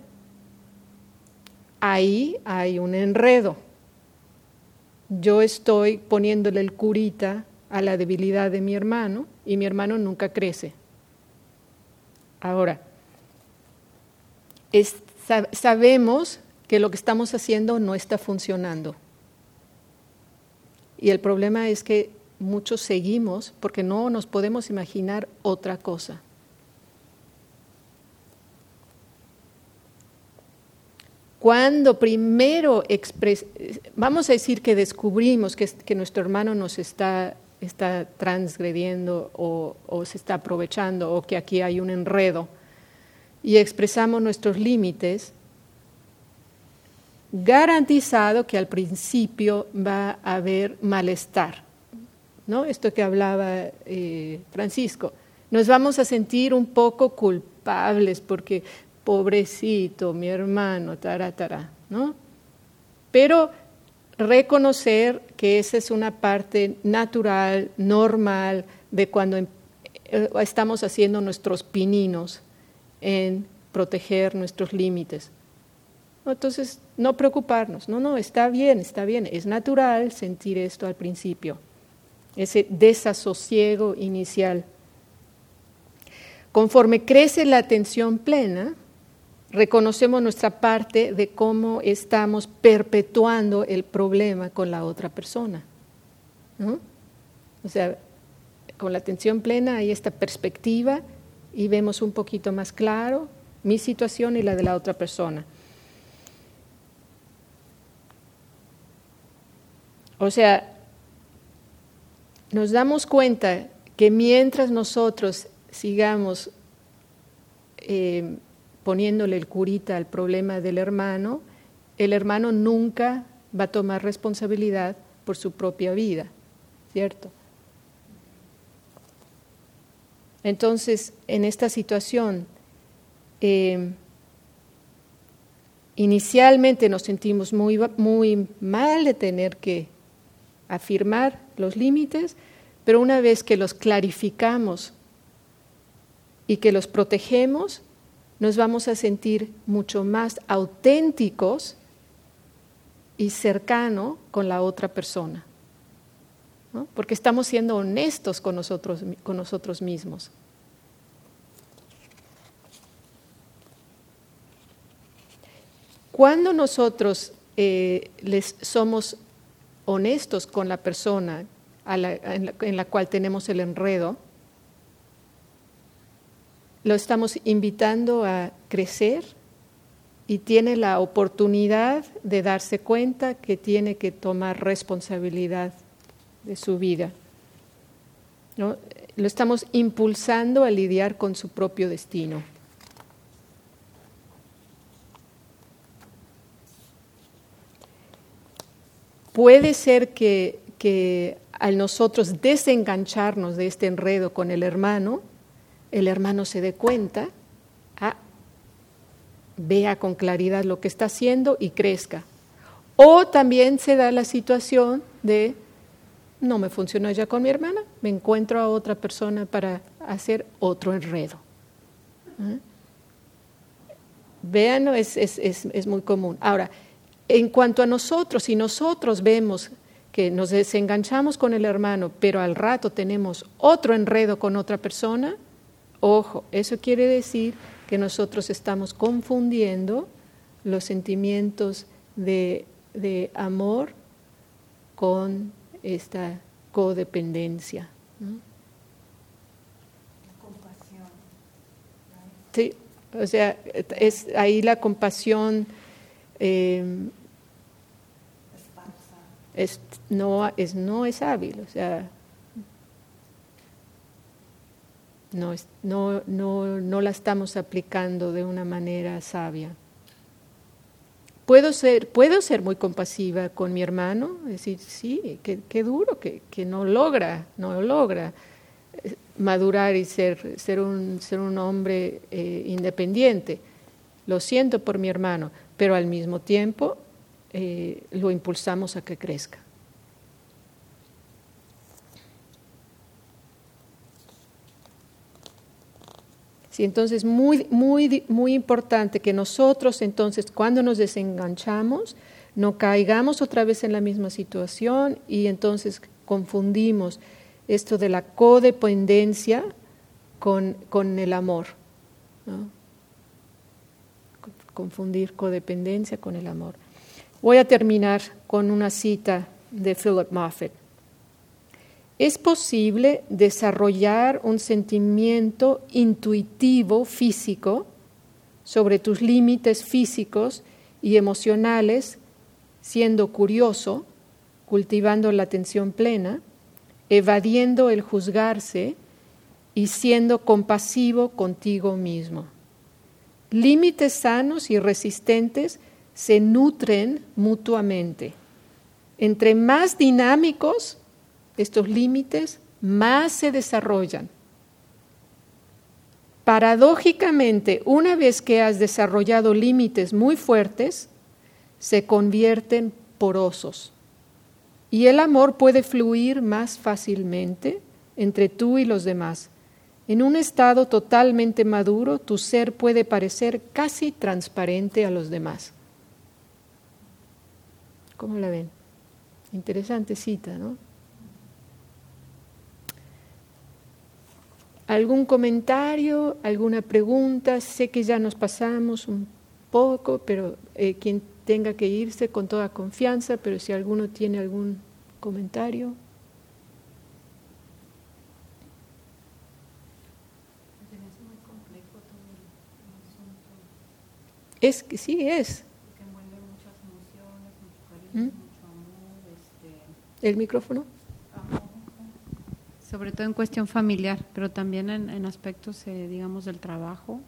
Ahí hay un enredo. Yo estoy poniéndole el curita a la debilidad de mi hermano y mi hermano nunca crece. Ahora, es, sab- sabemos que lo que estamos haciendo no está funcionando. Y el problema es que muchos seguimos porque no nos podemos imaginar otra cosa. Cuando primero expres- vamos a decir que descubrimos que, que nuestro hermano nos está, está transgrediendo o, o se está aprovechando o que aquí hay un enredo y expresamos nuestros límites, garantizado que al principio va a haber malestar, ¿no? Esto que hablaba eh, Francisco, nos vamos a sentir un poco culpables porque pobrecito, mi hermano, tará, tará, ¿no? Pero reconocer que esa es una parte natural, normal, de cuando eh, estamos haciendo nuestros pininos en proteger nuestros límites. Entonces, no preocuparnos, no, no, está bien, está bien, es natural sentir esto al principio, ese desasosiego inicial. Conforme crece la atención plena, reconocemos nuestra parte de cómo estamos perpetuando el problema con la otra persona, ¿no? O sea, con la atención plena hay esta perspectiva y vemos un poquito más claro mi situación y la de la otra persona. O sea, nos damos cuenta que mientras nosotros sigamos eh, poniéndole el curita al problema del hermano, el hermano nunca va a tomar responsabilidad por su propia vida, ¿cierto? Entonces, en esta situación, eh, inicialmente nos sentimos muy, muy mal de tener que afirmar los límites, pero una vez que los clarificamos y que los protegemos, nos vamos a sentir mucho más auténticos y cercanos con la otra persona, ¿no? Porque estamos siendo honestos con nosotros, con nosotros mismos. Cuando nosotros eh, les somos honestos con la persona a la, en, la, en la cual tenemos el enredo, lo estamos invitando a crecer y tiene la oportunidad de darse cuenta que tiene que tomar responsabilidad de su vida, ¿no? Lo estamos impulsando a lidiar con su propio destino. Puede ser que, que al nosotros desengancharnos de este enredo con el hermano, el hermano se dé cuenta, ah, vea con claridad lo que está haciendo y crezca. O también se da la situación de, no me funcionó ya con mi hermana, me encuentro a otra persona para hacer otro enredo. ¿Eh? Vean, es, es, es, es muy común. Ahora, en cuanto a nosotros, si nosotros vemos que nos desenganchamos con el hermano, pero al rato tenemos otro enredo con otra persona, ojo, eso quiere decir que nosotros estamos confundiendo los sentimientos de, de amor con esta codependencia, ¿no? Compasión. Sí, o sea, es ahí la compasión eh, Es falsa. es, no, es, no es hábil, o sea, no, es, no, no, no la estamos aplicando de una manera sabia. Puedo ser, puedo ser muy compasiva con mi hermano, decir, sí, qué, qué duro, que, que no logra, no logra madurar y ser, ser, un, ser un hombre eh, independiente. Lo siento por mi hermano, pero al mismo tiempo eh, lo impulsamos a que crezca. Sí, entonces muy, muy, muy importante que nosotros entonces cuando nos desenganchamos no caigamos otra vez en la misma situación y entonces confundimos esto de la codependencia con, con el amor, ¿no? Confundir codependencia con el amor. Voy a terminar con una cita de Philip Moffat. Es posible desarrollar un sentimiento intuitivo físico sobre tus límites físicos y emocionales, siendo curioso, cultivando la atención plena, evadiendo el juzgarse y siendo compasivo contigo mismo. Límites sanos y resistentes se nutren mutuamente. Entre más dinámicos estos límites, más se desarrollan. Paradójicamente, una vez que has desarrollado límites muy fuertes, se convierten porosos y el amor puede fluir más fácilmente entre tú y los demás. En un estado totalmente maduro, tu ser puede parecer casi transparente a los demás. ¿Cómo la ven? Interesante cita, ¿no? ¿Algún comentario, alguna pregunta? Sé que ya nos pasamos un poco, pero eh, quien tenga que irse con toda confianza, pero si alguno tiene algún comentario. Es que sí es. Que envuelve muchas emociones, mucho cariño, ¿Mm? mucho amor. Este... ¿El micrófono? Sobre todo en cuestión familiar, pero también en, en aspectos, eh, digamos, del trabajo,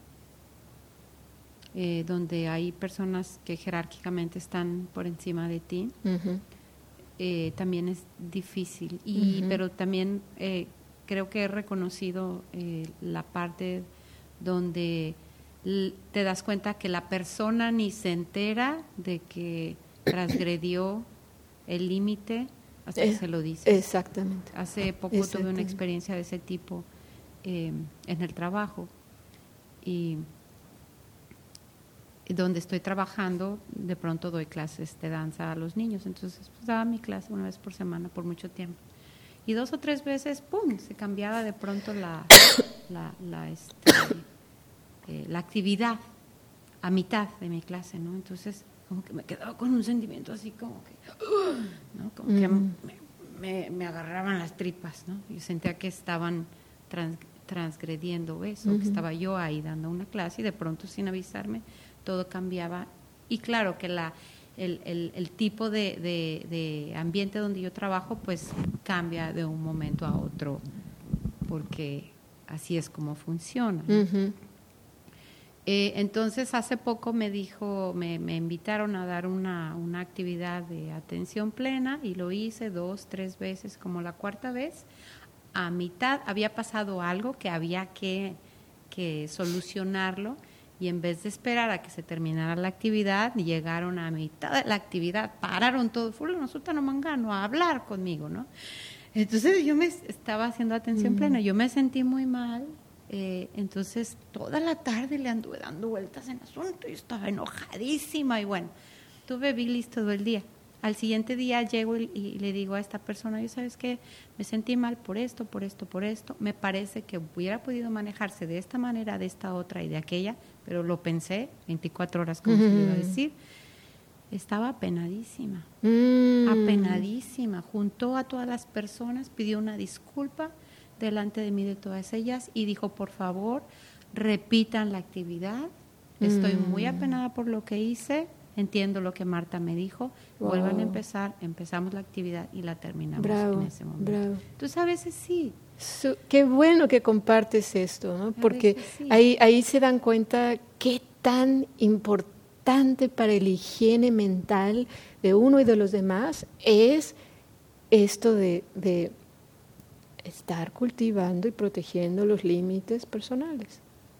eh, donde hay personas que jerárquicamente están por encima de ti, Uh-huh. eh, también es difícil. Y, Uh-huh. pero también eh, creo que he reconocido eh, la parte donde l- te das cuenta que la persona ni se entera de que transgredió el límite hasta que Eh, se lo dices. Exactamente. Hace poco tuve una Exactamente. experiencia de ese tipo eh, en el trabajo y, y donde estoy trabajando de pronto doy clases de danza a los niños, entonces pues, daba mi clase una vez por semana por mucho tiempo y dos o tres veces pum se cambiaba de pronto la la, la, este, eh, la actividad a mitad de mi clase, ¿no? Entonces como que me quedaba con un sentimiento así como que, ¿no? Como que Mm. me, me, me agarraban las tripas, ¿no? Yo sentía que estaban trans, transgrediendo eso, Uh-huh. que estaba yo ahí dando una clase y de pronto sin avisarme todo cambiaba. Y claro que la, el, el, el tipo de, de, de ambiente donde yo trabajo pues cambia de un momento a otro porque así es como funciona, ¿no? Uh-huh. Eh, entonces hace poco me dijo, me, me invitaron a dar una, una actividad de atención plena y lo hice dos, tres veces, como la cuarta vez. A mitad había pasado algo que había que, que solucionarlo y en vez de esperar a que se terminara la actividad, llegaron a mitad de la actividad, pararon todo, fueron nosotros no mangano a hablar conmigo, ¿no? Entonces yo me estaba haciendo atención Mm. plena, yo me sentí muy mal. Eh, entonces toda la tarde le anduve dando vueltas en el asunto y estaba enojadísima y bueno, tuve bilis todo el día. Al siguiente día llego y, y le digo a esta persona, yo sabes qué, me sentí mal por esto, por esto, por esto, me parece que hubiera podido manejarse de esta manera, de esta otra y de aquella, pero lo pensé veinticuatro horas como se le iba a decir. Estaba apenadísima, Mm. apenadísima, juntó a todas las personas, pidió una disculpa delante de mí de todas ellas y dijo, por favor, repitan la actividad, estoy muy apenada por lo que hice, entiendo lo que Marta me dijo, Wow. vuelvan a empezar, empezamos la actividad y la terminamos Bravo, en ese momento. bravo. Entonces a veces sí. So, qué bueno que compartes esto, ¿no? Porque veces sí. ahí, ahí se dan cuenta qué tan importante para la higiene mental de uno y de los demás es esto de, de estar cultivando y protegiendo los límites personales,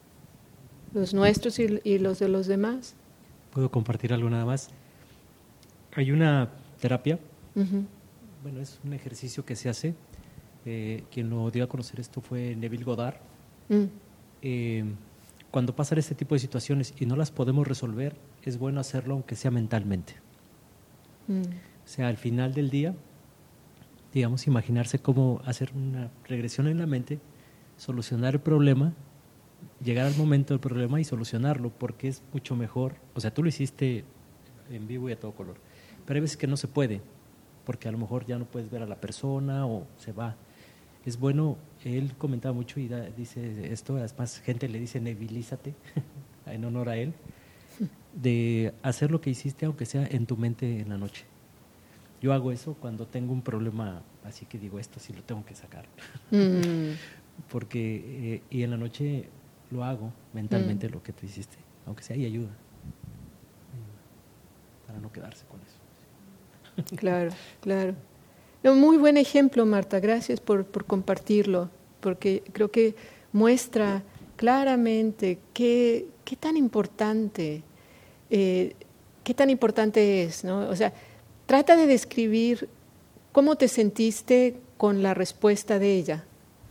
los nuestros y, y los de los demás. ¿Puedo compartir algo nada más? Hay una terapia, Uh-huh. bueno, es un ejercicio que se hace. Eh, quien lo dio a conocer esto fue Neville Goddard. Mm. Eh, cuando pasan este tipo de situaciones y no las podemos resolver, es bueno hacerlo aunque sea mentalmente. Mm. O sea, al final del día, digamos, imaginarse cómo hacer una regresión en la mente, solucionar el problema, llegar al momento del problema y solucionarlo, porque es mucho mejor. O sea, tú lo hiciste en vivo y a todo color, pero hay veces que no se puede, porque a lo mejor ya no puedes ver a la persona o se va. Es bueno, él comentaba mucho y da, dice esto, además gente le dice nevilízate, en honor a él, de hacer lo que hiciste aunque sea en tu mente en la noche. Yo hago eso cuando tengo un problema, así que digo, esto sí lo tengo que sacar. Mm. Porque, eh, y en la noche lo hago mentalmente Mm. lo que tú hiciste, aunque sea, y ayuda, ayuda, para no quedarse con eso. Claro, claro. No, muy buen ejemplo, Marta. Gracias por, por compartirlo, porque creo que muestra claramente qué, qué tan importante, eh, qué tan importante es, ¿no? O sea, trata de describir cómo te sentiste con la respuesta de ella.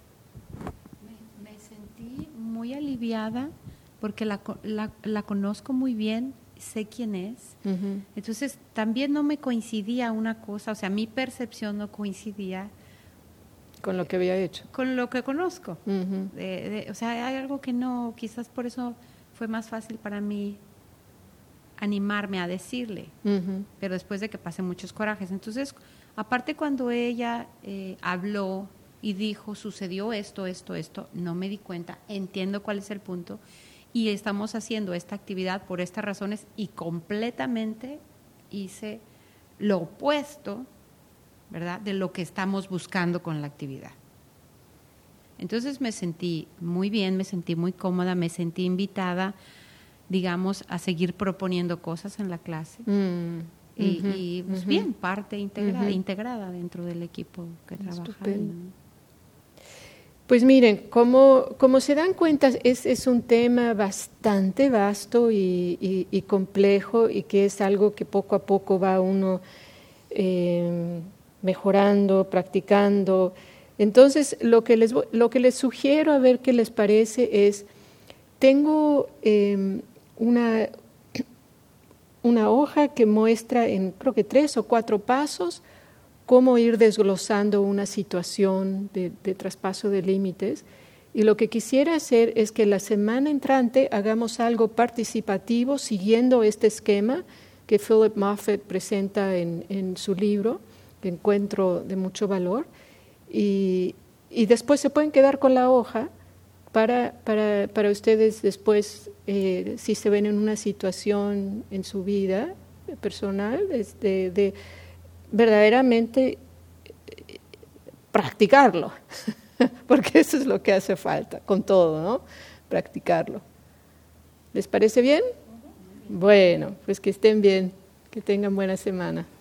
Me, me sentí muy aliviada porque la, la, la conozco muy bien, sé quién es. Uh-huh. Entonces también no me coincidía una cosa, o sea, mi percepción no coincidía Con lo que había hecho. con lo que conozco. Uh-huh. De, de, o sea, hay algo que no, quizás por eso fue más fácil para mí animarme a decirle, Uh-huh. pero después de que pasé muchos corajes. Entonces, aparte cuando ella eh, habló y dijo, sucedió esto, esto, esto, no me di cuenta, entiendo cuál es el punto, y estamos haciendo esta actividad por estas razones, y completamente hice lo opuesto, ¿verdad?, de lo que estamos buscando con la actividad. Entonces me sentí muy bien, me sentí muy cómoda, me sentí invitada, digamos, a seguir proponiendo cosas en la clase. Mm. Y, Uh-huh. y pues Uh-huh. bien, parte integrada, Uh-huh. integrada dentro del equipo que trabaja. Estupendo. ahí. Pues miren, como, como se dan cuenta, es, es un tema bastante vasto y, y, y complejo, y que es algo que poco a poco va uno eh, mejorando, practicando. Entonces, lo que, les, lo que les sugiero, a ver qué les parece, es, tengo eh, una, una hoja que muestra en creo que tres o cuatro pasos cómo ir desglosando una situación de, de traspaso de límites. Y lo que quisiera hacer es que la semana entrante hagamos algo participativo siguiendo este esquema que Philip Moffett presenta en, en su libro, que encuentro de mucho valor. Y, y después se pueden quedar con la hoja para, para, para ustedes después, eh, si se ven en una situación en su vida personal, de, de verdaderamente practicarlo, porque eso es lo que hace falta con todo, ¿no? Practicarlo. ¿Les parece bien? Bueno, pues que estén bien, que tengan buena semana.